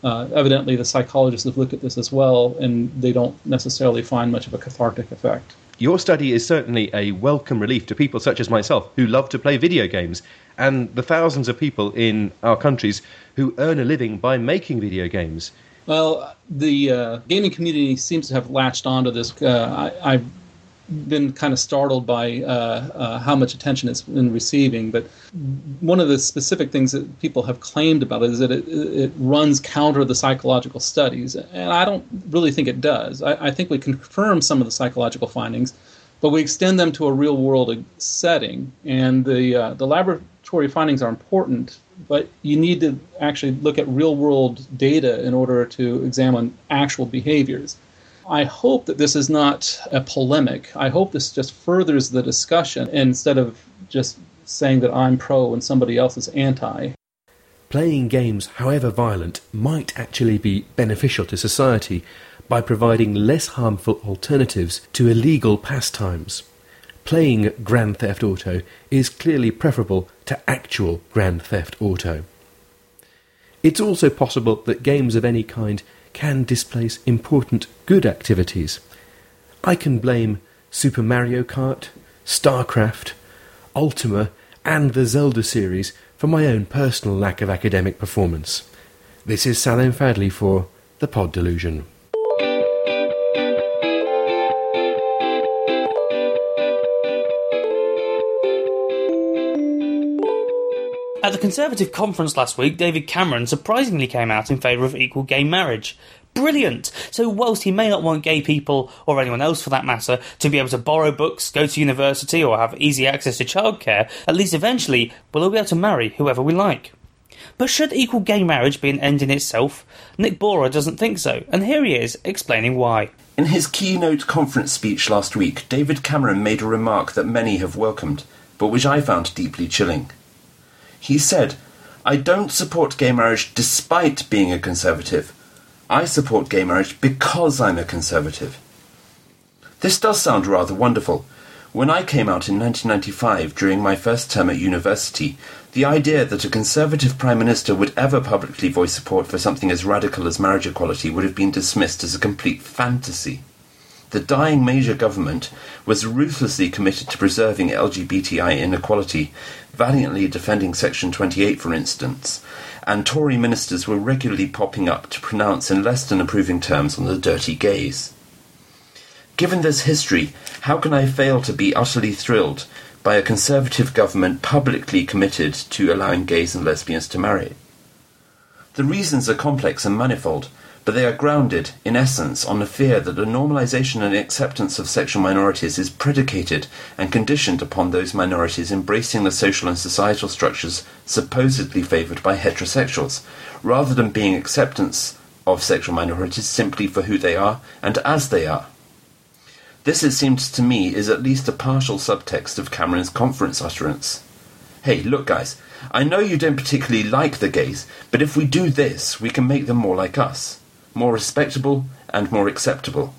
Uh, evidently, the psychologists have looked at this as well, and they don't necessarily find much of a cathartic effect. Your study is certainly a welcome relief to people such as myself who love to play video games, and the thousands of people in our countries who earn a living by making video games. Well, the uh, gaming community seems to have latched onto this. Uh, I, I've been kind of startled by uh, uh, how much attention it's been receiving, but one of the specific things that people have claimed about it is that it, it runs counter the psychological studies, and I don't really think it does. I, I think we confirm some of the psychological findings, but we extend them to a real-world setting, and the uh, the laboratory findings are important, but you need to actually look at real-world data in order to examine actual behaviors. I hope that this is not a polemic. I hope this just furthers the discussion instead of just saying that I'm pro and somebody else is anti. Playing games, however violent, might actually be beneficial to society by providing less harmful alternatives to illegal pastimes. Playing Grand Theft Auto is clearly preferable to actual Grand Theft Auto. It's also possible that games of any kind can displace important good activities. I can blame Super Mario Kart, StarCraft, Ultima, and the Zelda series for my own personal lack of academic performance. This is Salim Fadley for The Pod Delusion. At the Conservative conference last week, David Cameron surprisingly came out in favour of equal gay marriage. Brilliant! So whilst he may not want gay people, or anyone else for that matter, to be able to borrow books, go to university, or have easy access to childcare, at least eventually we'll all be able to marry whoever we like. But should equal gay marriage be an end in itself? Nick Bora doesn't think so, and here he is explaining why. In his keynote conference speech last week, David Cameron made a remark that many have welcomed, but which I found deeply chilling. He said, "I don't support gay marriage despite being a conservative. I support gay marriage because I'm a conservative." This does sound rather wonderful. When I came out in nineteen ninety-five during my first term at university, the idea that a conservative prime minister would ever publicly voice support for something as radical as marriage equality would have been dismissed as a complete fantasy. The dying Major government was ruthlessly committed to preserving L G B T I inequality, valiantly defending Section twenty-eight, for instance, and Tory ministers were regularly popping up to pronounce in less than approving terms on the dirty gays. Given this history, how can I fail to be utterly thrilled by a Conservative government publicly committed to allowing gays and lesbians to marry? The reasons are complex and manifold, but they are grounded, in essence, on the fear that the normalisation and acceptance of sexual minorities is predicated and conditioned upon those minorities embracing the social and societal structures supposedly favoured by heterosexuals, rather than being acceptance of sexual minorities simply for who they are and as they are. This, it seems to me, is at least a partial subtext of Cameron's conference utterance. Hey, look guys, I know you don't particularly like the gays, but if we do this, we can make them more like us. More respectable and more acceptable.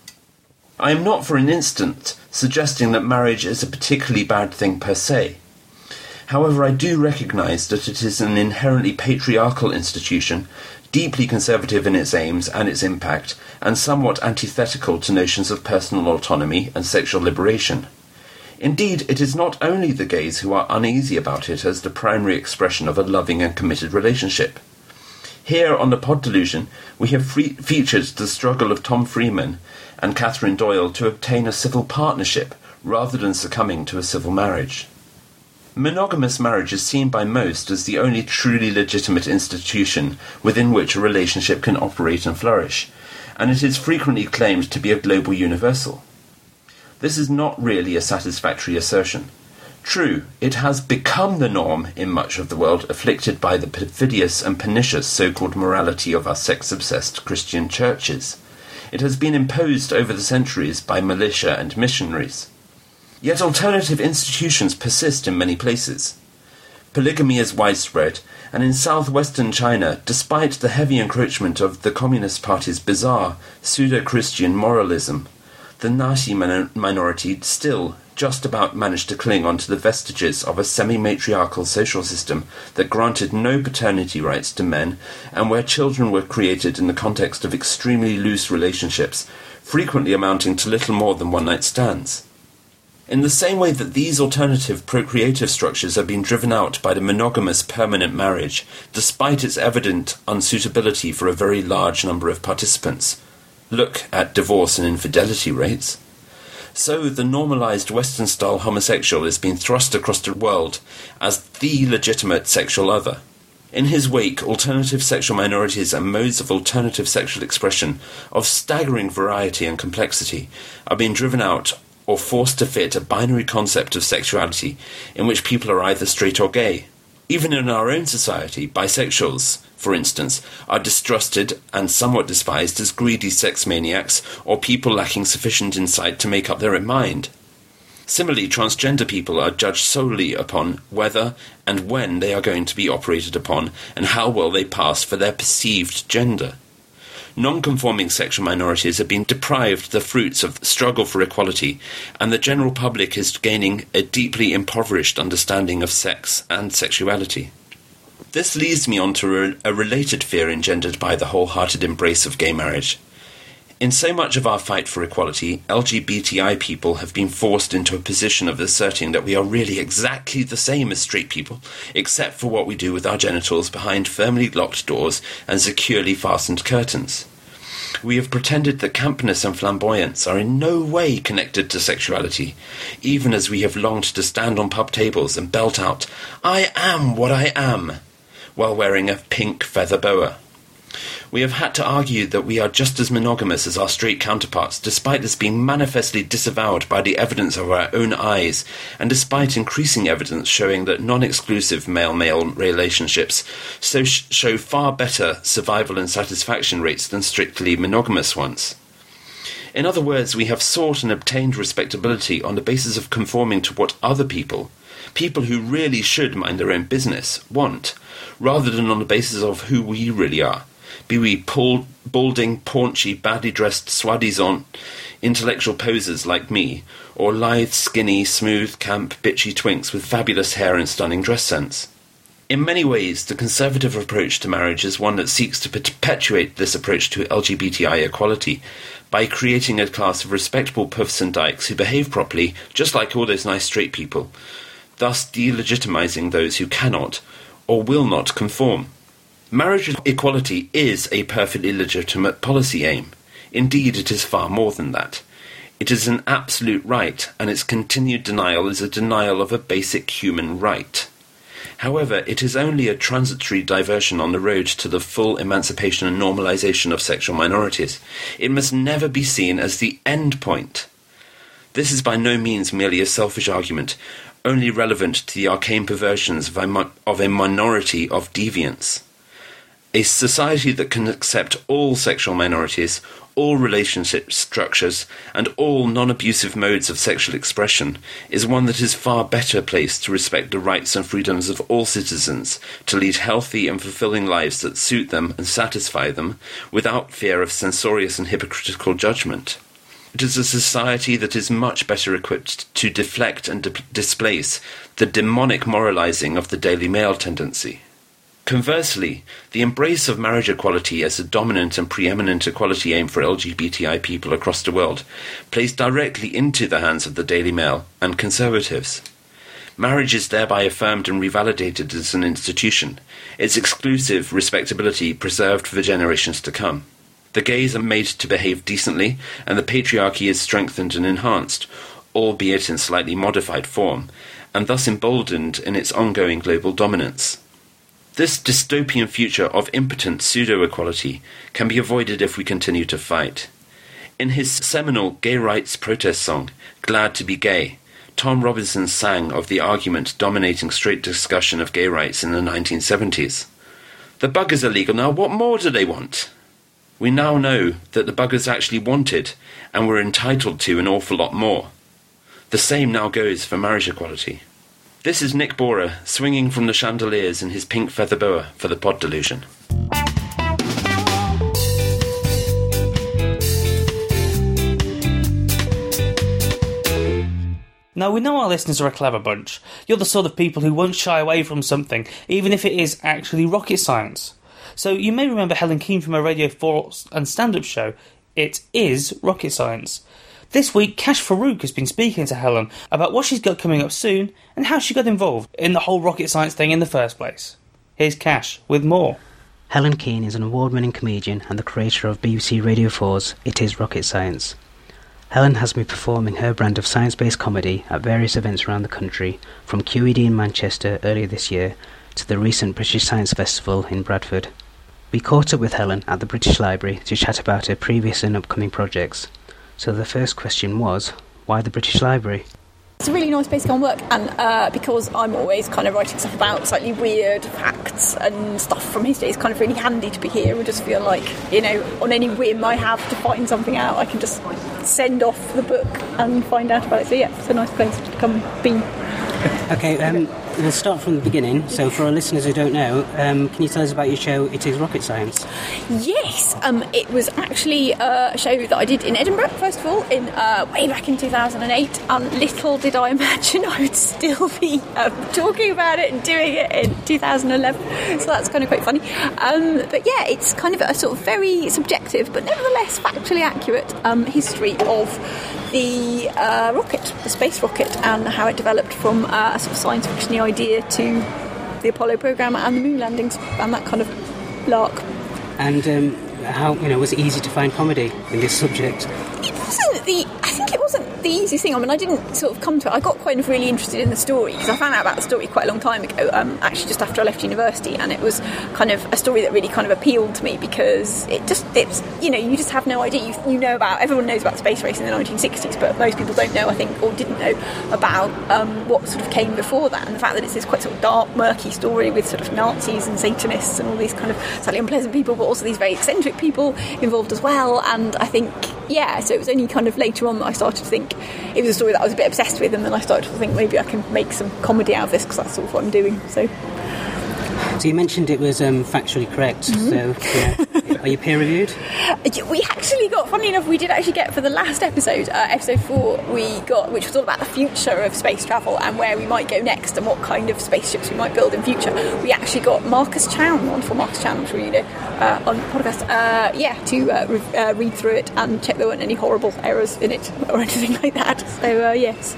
I am not for an instant suggesting that marriage is a particularly bad thing per se. However, I do recognise that it is an inherently patriarchal institution, deeply conservative in its aims and its impact, and somewhat antithetical to notions of personal autonomy and sexual liberation. Indeed, it is not only the gays who are uneasy about it as the primary expression of a loving and committed relationship. Here on the Pod Delusion, we have free- featured the struggle of Tom Freeman and Catherine Doyle to obtain a civil partnership rather than succumbing to a civil marriage. Monogamous marriage is seen by most as the only truly legitimate institution within which a relationship can operate and flourish, and it is frequently claimed to be a global universal. This is not really a satisfactory assertion. True, it has become the norm in much of the world afflicted by the perfidious and pernicious so-called morality of our sex-obsessed Christian churches. It has been imposed over the centuries by militia and missionaries. Yet alternative institutions persist in many places. Polygamy is widespread, and in southwestern China, despite the heavy encroachment of the Communist Party's bizarre pseudo-Christian moralism, the Nazi min- minority still just about managed to cling onto the vestiges of a semi-matriarchal social system that granted no paternity rights to men, and where children were created in the context of extremely loose relationships, frequently amounting to little more than one-night stands. In the same way that these alternative procreative structures have been driven out by the monogamous permanent marriage, despite its evident unsuitability for a very large number of participants, look at divorce and infidelity rates, so the normalized Western-style homosexual is being thrust across the world as the legitimate sexual other. In his wake, alternative sexual minorities and modes of alternative sexual expression of staggering variety and complexity are being driven out or forced to fit a binary concept of sexuality in which people are either straight or gay. Even in our own society, bisexuals, for instance, are distrusted and somewhat despised as greedy sex maniacs or people lacking sufficient insight to make up their own mind. Similarly, transgender people are judged solely upon whether and when they are going to be operated upon and how well they pass for their perceived gender. Non-conforming sexual minorities have been deprived the fruits of the struggle for equality, and the general public is gaining a deeply impoverished understanding of sex and sexuality. This leads me on to a, a related fear engendered by the wholehearted embrace of gay marriage. In so much of our fight for equality, L G B T I people have been forced into a position of asserting that we are really exactly the same as straight people, except for what we do with our genitals behind firmly locked doors and securely fastened curtains. We have pretended that campness and flamboyance are in no way connected to sexuality, even as we have longed to stand on pub tables and belt out, "I am what I am," while wearing a pink feather boa. We have had to argue that we are just as monogamous as our straight counterparts, despite this being manifestly disavowed by the evidence of our own eyes, and despite increasing evidence showing that non-exclusive male-male relationships so sh- show far better survival and satisfaction rates than strictly monogamous ones. In other words, we have sought and obtained respectability on the basis of conforming to what other people, people who really should mind their own business, want, rather than on the basis of who we really are. Be we pulled, balding, paunchy, badly dressed, soi-disant, intellectual posers like me, or lithe, skinny, smooth, camp, bitchy twinks with fabulous hair and stunning dress sense. In many ways, the conservative approach to marriage is one that seeks to perpetuate this approach to L G B T I equality by creating a class of respectable puffs and dykes who behave properly, just like all those nice straight people, thus delegitimizing those who cannot or will not conform. Marriage equality is a perfectly legitimate policy aim. Indeed, it is far more than that. It is an absolute right, and its continued denial is a denial of a basic human right. However, it is only a transitory diversion on the road to the full emancipation and normalization of sexual minorities. It must never be seen as the end point. This is by no means merely a selfish argument, only relevant to the arcane perversions of a, of a minority of deviants. A society that can accept all sexual minorities, all relationship structures, and all non-abusive modes of sexual expression is one that is far better placed to respect the rights and freedoms of all citizens, to lead healthy and fulfilling lives that suit them and satisfy them, without fear of censorious and hypocritical judgment. It is a society that is much better equipped to deflect and di- displace the demonic moralizing of the Daily Mail tendency. Conversely, the embrace of marriage equality as a dominant and preeminent equality aim for L G B T I people across the world plays directly into the hands of the Daily Mail and conservatives. Marriage is thereby affirmed and revalidated as an institution, its exclusive respectability preserved for generations to come. The gays are made to behave decently, and the patriarchy is strengthened and enhanced, albeit in slightly modified form, and thus emboldened in its ongoing global dominance. This dystopian future of impotent pseudo-equality can be avoided if we continue to fight. In his seminal gay rights protest song, Glad to be Gay, Tom Robinson sang of the argument dominating straight discussion of gay rights in the nineteen seventies. The buggers are legal now, what more do they want? We now know that the buggers actually wanted and were entitled to an awful lot more. The same now goes for marriage equality. This is Nick Borer, swinging from the chandeliers in his pink feather boa for the Pod Delusion. Now Now, we know our listeners are a clever bunch. You're the sort of people who won't shy away from something, even if it is actually rocket science. So you may remember Helen Keane from her Radio four and stand-up show, It Is Rocket Science. This week, Kash Farouk has been speaking to Helen about what she's got coming up soon and how she got involved in the whole rocket science thing in the first place. Here's Kash with more. Helen Keane is an award-winning comedian and the creator of B B C Radio four's It Is Rocket Science. Helen has been performing her brand of science-based comedy at various events around the country, from Q E D in Manchester earlier this year to the recent British Science Festival in Bradford. We caught up with Helen at the British Library to chat about her previous and upcoming projects. So the first question was, why the British Library? It's a really nice place to go and work, and uh, because I'm always kind of writing stuff about slightly weird facts and stuff from history, it's kind of really handy to be here. I just feel like, you know, on any whim I have to find something out, I can just send off the book and find out about it. So yeah, it's a nice place to come be. Okay, um, we'll start from the beginning. So for our listeners who don't know, um, can you tell us about your show, It Is Rocket Science? Yes, um, it was actually uh, a show that I did in Edinburgh, first of all, in uh, way back in two thousand eight, and little did I imagine I would still be um, talking about it and doing it in two thousand eleven, so that's kind of quite funny. Um, but yeah, it's kind of a sort of very subjective, but nevertheless factually accurate um, history of the uh, rocket, the space rocket, and how it developed from uh, a sort of science fiction idea to the Apollo program and the moon landings and that kind of lark. And um, how, you know, was it easy to find comedy in this subject? It wasn't the. I think it wasn't the easiest thing. I mean, I didn't sort of come to it. I got kind of really interested in the story because I found out about the story quite a long time ago. Um, actually, just after I left university, and it was kind of a story that really kind of appealed to me because it just, it's, you know, you just have no idea. You, you know about everyone knows about the space race in the nineteen sixties, but most people don't know, I think, or didn't know about um, what sort of came before that, and the fact that it's this quite sort of dark, murky story with sort of Nazis and Satanists and all these kind of slightly unpleasant people, but also these very eccentric people involved as well. And I think, yeah, so it was only kind of later on that I started to think it was a story that I was a bit obsessed with, and then I started to think maybe I can make some comedy out of this because that's sort of what I'm doing. So, so you mentioned it was um, factually correct. Mm-hmm. So, yeah. Are you peer reviewed? We actually got, funny enough, we did actually get for the last episode, uh, episode four, we got, which was all about the future of space travel and where we might go next and what kind of spaceships we might build in future. We actually got Marcus Chown, wonderful Marcus Chown, I'm sure you know, uh, on the podcast, uh, yeah, to uh, re- uh, read through it and check there weren't any horrible errors in it or anything like that. So, uh, yes.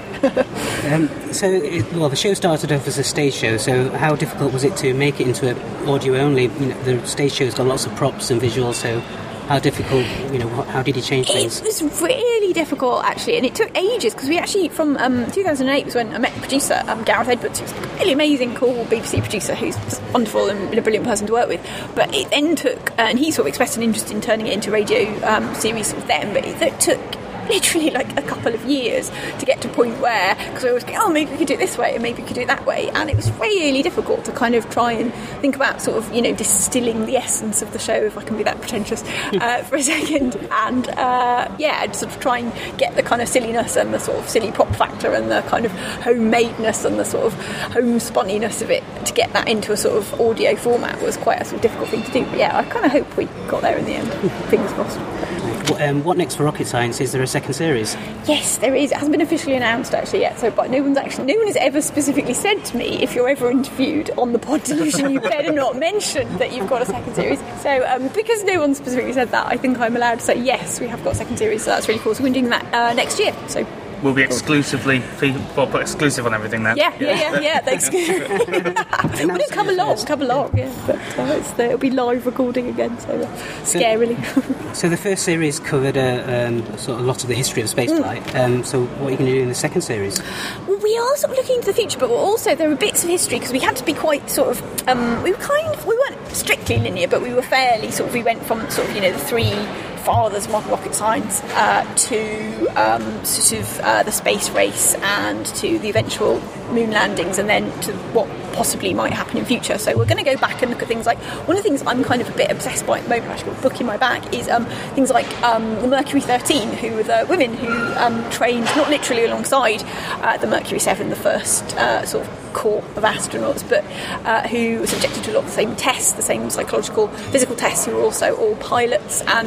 um, so, it, well, the show started off as a stage show, so how difficult was it to make it into an audio only? You know, the stage show's got lots of props and visuals, so how difficult, you know, how did you change things? It was really difficult, actually, and it took ages, because we actually, from um, two thousand eight was when I met the producer, um, Gareth Edwards, who's a really amazing, cool B B C producer who's just wonderful and a brilliant person to work with. But it then took, uh, and he sort of expressed an interest in turning it into a radio um, series sort of then, but it, it took literally like a couple of years to get to a point where, because I always go, oh, maybe we could do it this way and maybe we could do it that way, and it was really difficult to kind of try and think about sort of, you know, distilling the essence of the show, if I can be that pretentious, uh, for a second, and uh, yeah, sort of try and get the kind of silliness and the sort of silly prop factor and the kind of homemadeness and the sort of homespunniness of it, to get that into a sort of audio format was quite a sort of difficult thing to do. But yeah, I kind of hope we got there in the end. Fingers crossed. Um, what next for Rocket Science? Is there a second series? Yes, there is. It hasn't been officially announced actually yet. So, but no one's actually, no one has ever specifically said to me, if you're ever interviewed on the Pod Delusion, you better not mention that you've got a second series. So, um, because no one specifically said that, I think I'm allowed to say yes, we have got a second series. So that's really cool. So we're doing that uh, next year. So. We'll be exclusively, well, put exclusive on everything then. Yeah, yeah, yeah, yeah. The exclusive. We'll come along, come along, yeah. But uh, it's the, it'll be live recording again, so uh, scarily. So, so the first series covered a, um, sort of a lot of the history of spaceflight. Mm. Um, so what are you going to do in the second series? Well, we are sort of looking into the future, but also there were bits of history because we had to be quite sort of. Um, we were kind of, we weren't strictly linear, but we were fairly sort of. We went from sort of, you know, the three fathers of modern rocket science uh, to um, sort of uh, the space race and to the eventual moon landings, and then to what possibly might happen in future. So we're going to go back and look at things like, one of the things I'm kind of a bit obsessed by at the moment, I've actually got a book in my bag, is um, things like um, the Mercury thirteen, who were the women who um, trained, not literally alongside uh, the Mercury seven, the first uh, sort of corps of astronauts, but uh, who were subjected to a lot of the same tests, the same psychological, physical tests, who were also all pilots and who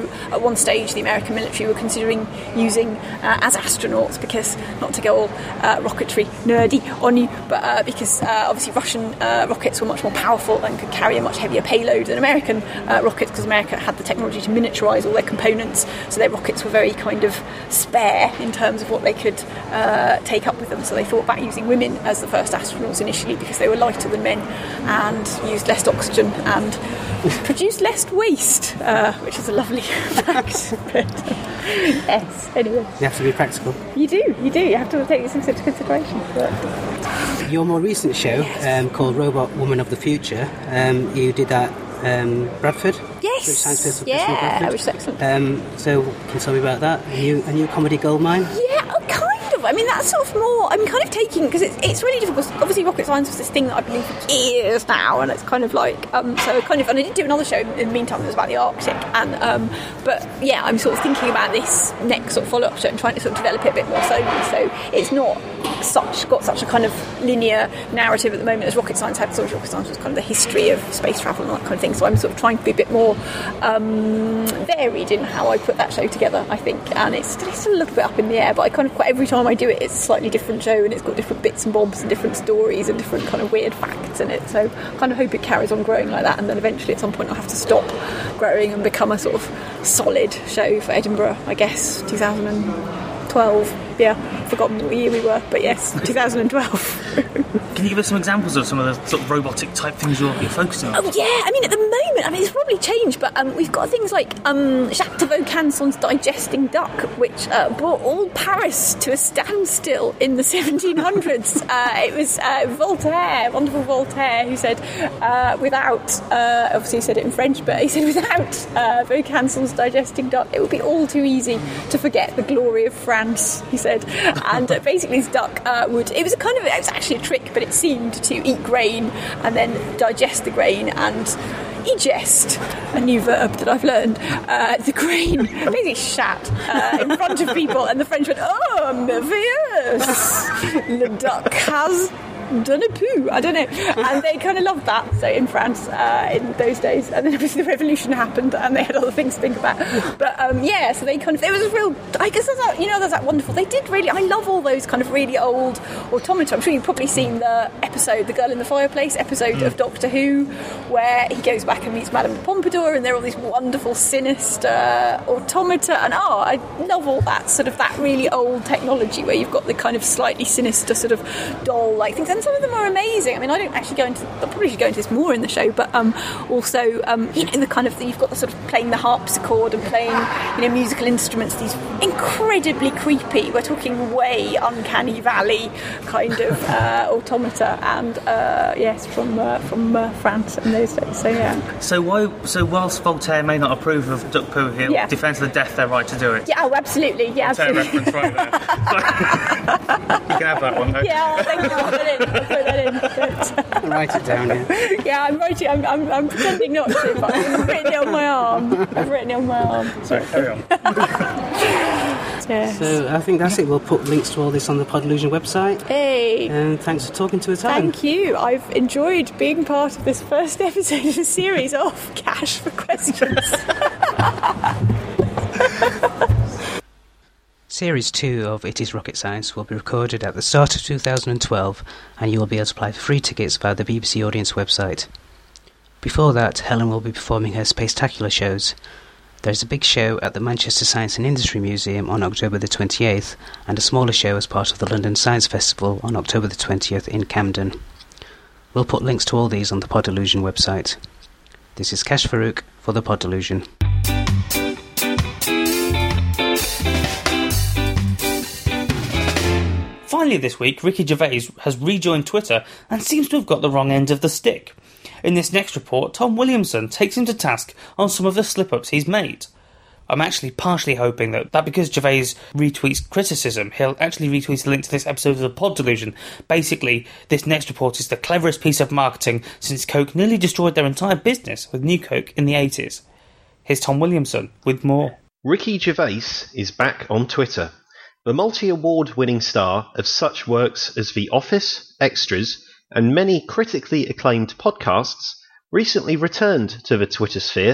at one stage the American military were considering using uh, as astronauts, because, not to go all uh, rocketry nerdy on you, but uh, because uh, obviously Russian uh, rockets were much more powerful and could carry a much heavier payload than American uh, rockets, because America had the technology to miniaturise all their components, so their rockets were very kind of spare in terms of what they could uh, take up with them. So they thought about using women as the first astronauts initially, because they were lighter than men and used less oxygen and produced less waste, uh, which is a lovely fact. But, yes, anyway. You have to be practical. You do, you do. You have to take this into consideration. But... Your more recent show, yes. um, called Robot Woman of the Future, um, you did that um, Bradford? Yes. British Science Festival. Yeah, which is excellent. Um, so, can you tell me about that? A new, a new comedy goldmine? Yeah, kind of. I mean, that's sort of more... I'm kind of taking... Because it's, it's really difficult. Obviously, rocket science was this thing that I've been doing for years now, and it's kind of like... Um, so, kind of... And I did do another show in the meantime that was about the Arctic. And um, But, yeah, I'm sort of thinking about this next sort of follow-up show and trying to sort of develop it a bit more slowly. So, it's not such got such a kind of linear narrative at the moment as rocket science had. So, rocket science was kind of the history of space travel and all that kind of thing. So, I'm sort of trying to be a bit more um, varied in how I put that show together, I think. And it's, it's still a little bit up in the air, but I kind of... Every time I do it, it's a slightly different show, and it's got different bits and bobs and different stories and different kind of weird facts in it. So I kind of hope it carries on growing like that, and then eventually at some point I'll have to stop growing and become a sort of solid show for Edinburgh, I guess, two thousand twelve. Yeah, forgotten what year we were, but yes, two thousand twelve. Can you give us some examples of some of the sort of robotic type things you're, you're focusing on? Oh yeah, I mean at the moment, I mean it's probably changed, but um, we've got things like um, Jacques de Vaucanson's Digesting Duck, which uh, brought all Paris to a standstill in the seventeen hundreds. uh, it was uh, Voltaire, wonderful Voltaire, who said uh, without, uh, obviously he said it in French, but he said without uh, Vaucanson's Digesting Duck, it would be all too easy to forget the glory of France, he said. And uh, basically this duck uh, would, it was a kind of, it was actually a trick, but it seemed to eat grain and then digest the grain and egest, a new verb that I've learned, uh, the grain basically shat uh, in front of people, and the French went, oh, merveilleux, the duck has done a poo, I don't know, and they kind of loved that. So in France uh, in those days, and then obviously the revolution happened and they had other things to think about, but um, yeah, so they kind of, it was a real, I guess there's that, you know, there's that wonderful, they did really, I love all those kind of really old automata. I'm sure you've probably seen the episode, the Girl in the Fireplace episode mm. of Doctor Who, where he goes back and meets Madame Pompadour, and there are all these wonderful sinister automata, and oh, I love all that sort of, that really old technology where you've got the kind of slightly sinister sort of doll-like things. And some of them are amazing. I mean, I don't actually go into, I probably should go into this more in the show, but um, also, um, you know, the kind of, you've got the sort of playing the harpsichord and playing, you know, musical instruments, these incredibly creepy, we're talking way uncanny valley kind of uh, automata, and uh, yes, from uh, from uh, France in those days. So yeah. So why? So whilst Voltaire may not approve of duck poo, he'll yeah. defend to the death their right to do it. Yeah, oh, absolutely. Yeah, Voltaire absolutely. reference right there. You can have that one, though. Yeah, oh, thank you. I'll put it in. I'll put that in. I'll write it down. Yeah. Yeah, I'm writing. I'm, I'm, I'm pretending not to, but I've written it on my arm. I've written it on my arm. Sorry, carry on. Yes. So I think that's it. We'll put links to all this on the Podillusion website. Hey. And thanks for talking to us, Helen. Thank you. I've enjoyed being part of this first episode of a series of Cash for Questions. Series two of It Is Rocket Science will be recorded at the start of two thousand twelve, and you will be able to apply for free tickets via the B B C Audience website. Before that, Helen will be performing her Spacetacular shows. There is a big show at the Manchester Science and Industry Museum on October the twenty-eighth, and a smaller show as part of the London Science Festival on October the twentieth in Camden. We'll put links to all these on the Podillusion website. This is Kash Farouk for the Podillusion. Finally this week, Ricky Gervais has rejoined Twitter and seems to have got the wrong end of the stick. In this next report, Tom Williamson takes him to task on some of the slip-ups he's made. I'm actually partially hoping that, that because Gervais retweets criticism, he'll actually retweet a link to this episode of the Podillusion. Basically, this next report is the cleverest piece of marketing since Coke nearly destroyed their entire business with New Coke in the eighties. Here's Tom Williamson with more. Ricky Gervais is back on Twitter. The multi-award winning star of such works as The Office, Extras, and many critically acclaimed podcasts recently returned to the Twitter sphere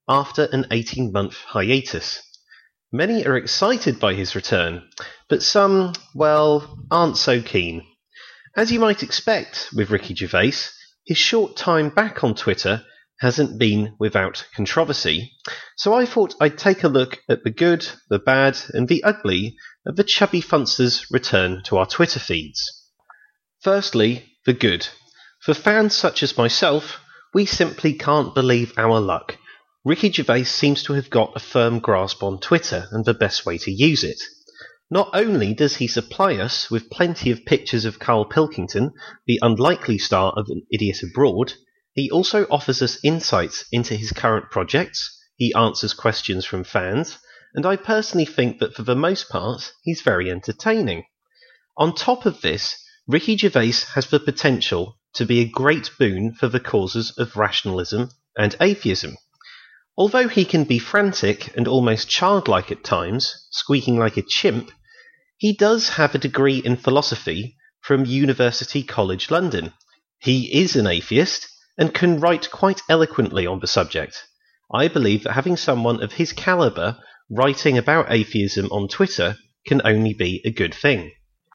after an eighteen-month hiatus. Many are excited by his return, but some, well, aren't so keen. As you might expect with Ricky Gervais, his short time back on Twitter hasn't been without controversy, so I thought I'd take a look at the good, the bad, and the ugly of the chubby funster's return to our Twitter feeds. Firstly, the good. For fans such as myself, we simply can't believe our luck. Ricky Gervais seems to have got a firm grasp on Twitter and the best way to use it. Not only does he supply us with plenty of pictures of Carl Pilkington, the unlikely star of An Idiot Abroad, he also offers us insights into his current projects, he answers questions from fans, and I personally think that for the most part, he's very entertaining. On top of this, Ricky Gervais has the potential to be a great boon for the causes of rationalism and atheism. Although he can be frantic and almost childlike at times, squeaking like a chimp, he does have a degree in philosophy from University College London. He is an atheist and can write quite eloquently on the subject. I believe that having someone of his calibre writing about atheism on Twitter can only be a good thing.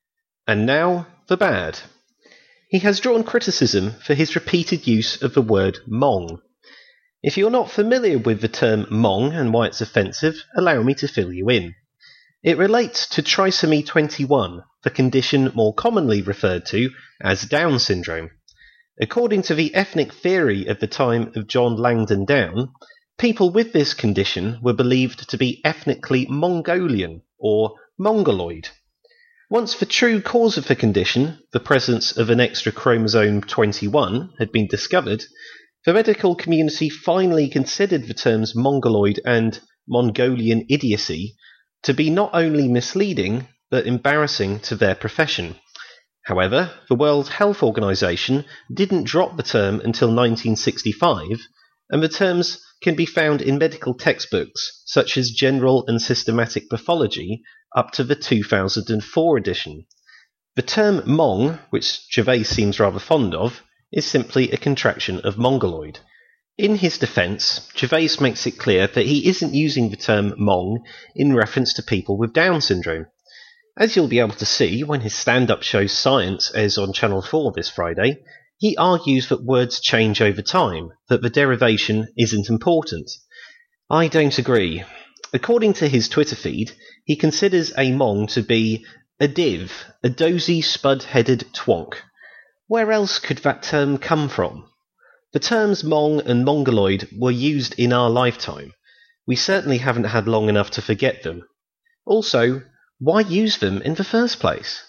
And now, the bad. He has drawn criticism for his repeated use of the word Mong. If you're not familiar with the term Mong and why it's offensive, allow me to fill you in. It relates to trisomy twenty-one, the condition more commonly referred to as Down syndrome. According to the ethnic theory of the time of John Langdon Down, people with this condition were believed to be ethnically Mongolian or Mongoloid. Once the true cause of the condition, the presence of an extra chromosome twenty-one, had been discovered, the medical community finally considered the terms Mongoloid and Mongolian idiocy to be not only misleading, but embarrassing to their profession. However, the World Health Organization didn't drop the term until nineteen sixty-five, and the terms can be found in medical textbooks such as General and Systematic Pathology up to the two thousand four edition. The term Mong, which Gervais seems rather fond of, is simply a contraction of Mongoloid. In his defence, Gervais makes it clear that he isn't using the term Mong in reference to people with Down syndrome. As you'll be able to see when his stand-up show Science airs on Channel four this Friday, he argues that words change over time, that the derivation isn't important. I don't agree. According to his Twitter feed, he considers a Mong to be a div, a dozy spud-headed twonk. Where else could that term come from? The terms Mong and Mongoloid were used in our lifetime. We certainly haven't had long enough to forget them. Also, why use them in the first place?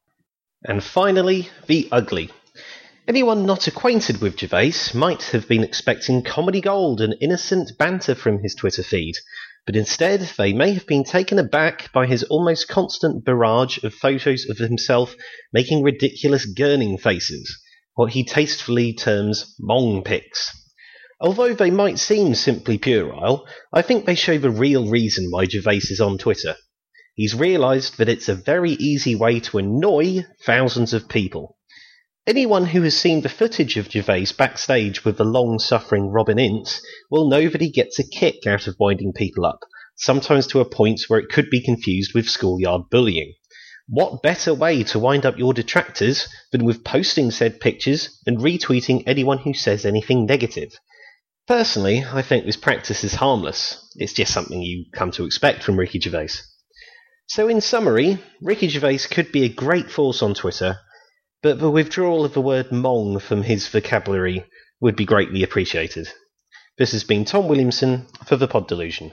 And finally, the ugly. Anyone not acquainted with Gervais might have been expecting comedy gold and innocent banter from his Twitter feed, but instead they may have been taken aback by his almost constant barrage of photos of himself making ridiculous gurning faces, what he tastefully terms Mong pics. Although they might seem simply puerile, I think they show the real reason why Gervais is on Twitter. He's realised that it's a very easy way to annoy thousands of people. Anyone who has seen the footage of Gervais backstage with the long-suffering Robin Ince will know that he gets a kick out of winding people up, sometimes to a point where it could be confused with schoolyard bullying. What better way to wind up your detractors than with posting said pictures and retweeting anyone who says anything negative? Personally, I think this practice is harmless. It's just something you come to expect from Ricky Gervais. So in summary, Ricky Gervais could be a great force on Twitter, but the withdrawal of the word Mong from his vocabulary would be greatly appreciated. This has been Tom Williamson for The Pod Delusion.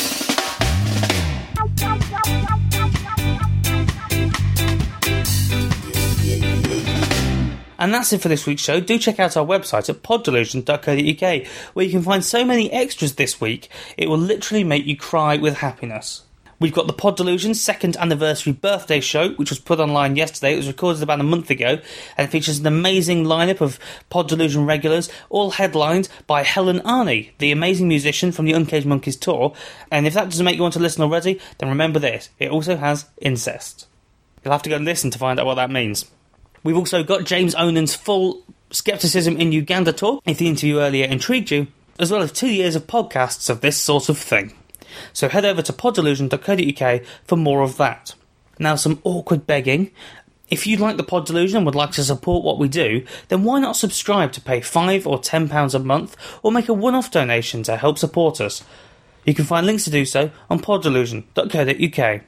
And that's it for this week's show. Do check out our website at pod delusion dot co dot uk, where you can find so many extras this week, it will literally make you cry with happiness. We've got the Pod Delusion second anniversary birthday show, which was put online yesterday. It was recorded about a month ago, and it features an amazing lineup of Pod Delusion regulars, all headlined by Helen Arney, the amazing musician from the Uncaged Monkeys tour. And if that doesn't make you want to listen already, then remember this, it also has incest. You'll have to go and listen to find out what that means. We've also got James Onan's full Skepticism in Uganda tour. If the interview earlier intrigued you, as well as two years of podcasts of this sort of thing. So head over to pod delusion dot co dot uk for more of that. Now, some awkward begging. If you like the Pod Delusion and would like to support what we do, then why not subscribe to pay five or ten pounds a month, or make a one-off donation to help support us? You can find links to do so on pod delusion dot co dot uk.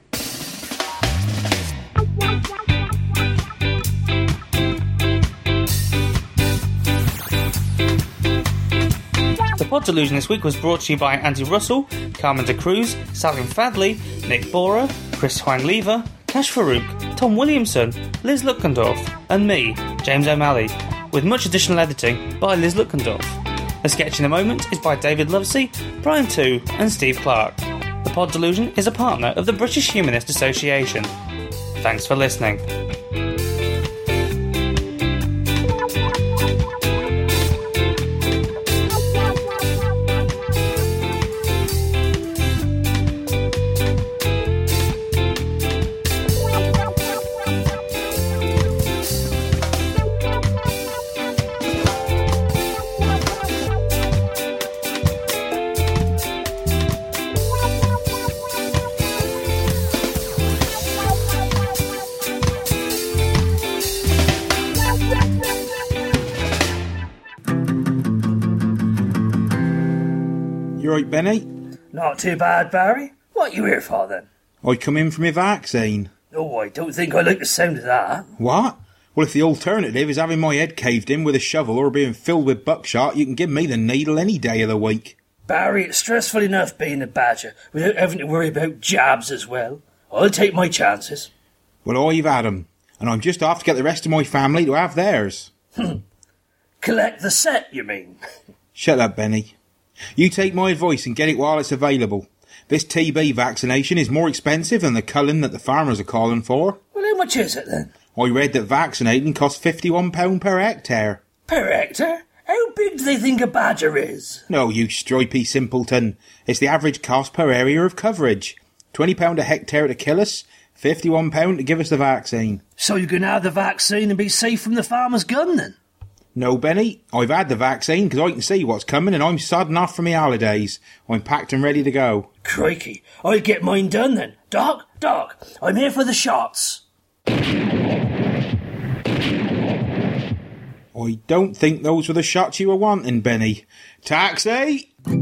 The Pod Delusion this week was brought to you by Andy Russell, Carmen de Cruz, Salim Fadley, Nick Bora, Chris Huang-Lever, Cash Farouk, Tom Williamson, Liz Luckendorf, and me, James O'Malley, with much additional editing by Liz Luckendorf. The sketch in a moment is by David Lovesey, Brian Tu, and Steve Clark. The Pod Delusion is a partner of the British Humanist Association. Thanks for listening. Right, Benny? Not too bad, Barry. What you here for, then? I come in for my vaccine. Oh, I don't think I like the sound of that. What? Well, if the alternative is having my head caved in with a shovel or being filled with buckshot, you can give me the needle any day of the week. Barry, it's stressful enough being a badger without having to worry about jabs as well. I'll take my chances. Well, I've had 'em, and I'm just off to get the rest of my family to have theirs. Collect the set, you mean? Shut up, Benny. You take my advice and get it while it's available. This T B vaccination is more expensive than the culling that the farmers are calling for. Well, how much is it then? I read that vaccinating costs fifty-one pounds per hectare. Per hectare? How big do they think a badger is? No, you stripy simpleton. It's the average cost per area of coverage. twenty pounds a hectare to kill us, fifty-one pounds to give us the vaccine. So you can have the vaccine and be safe from the farmer's gun then? No, Benny, I've had the vaccine because I can see what's coming and I'm sodding off for my holidays. I'm packed and ready to go. Crikey, I'll get mine done then. Doc, Doc, I'm here for the shots. I don't think those were the shots you were wanting, Benny. Taxi!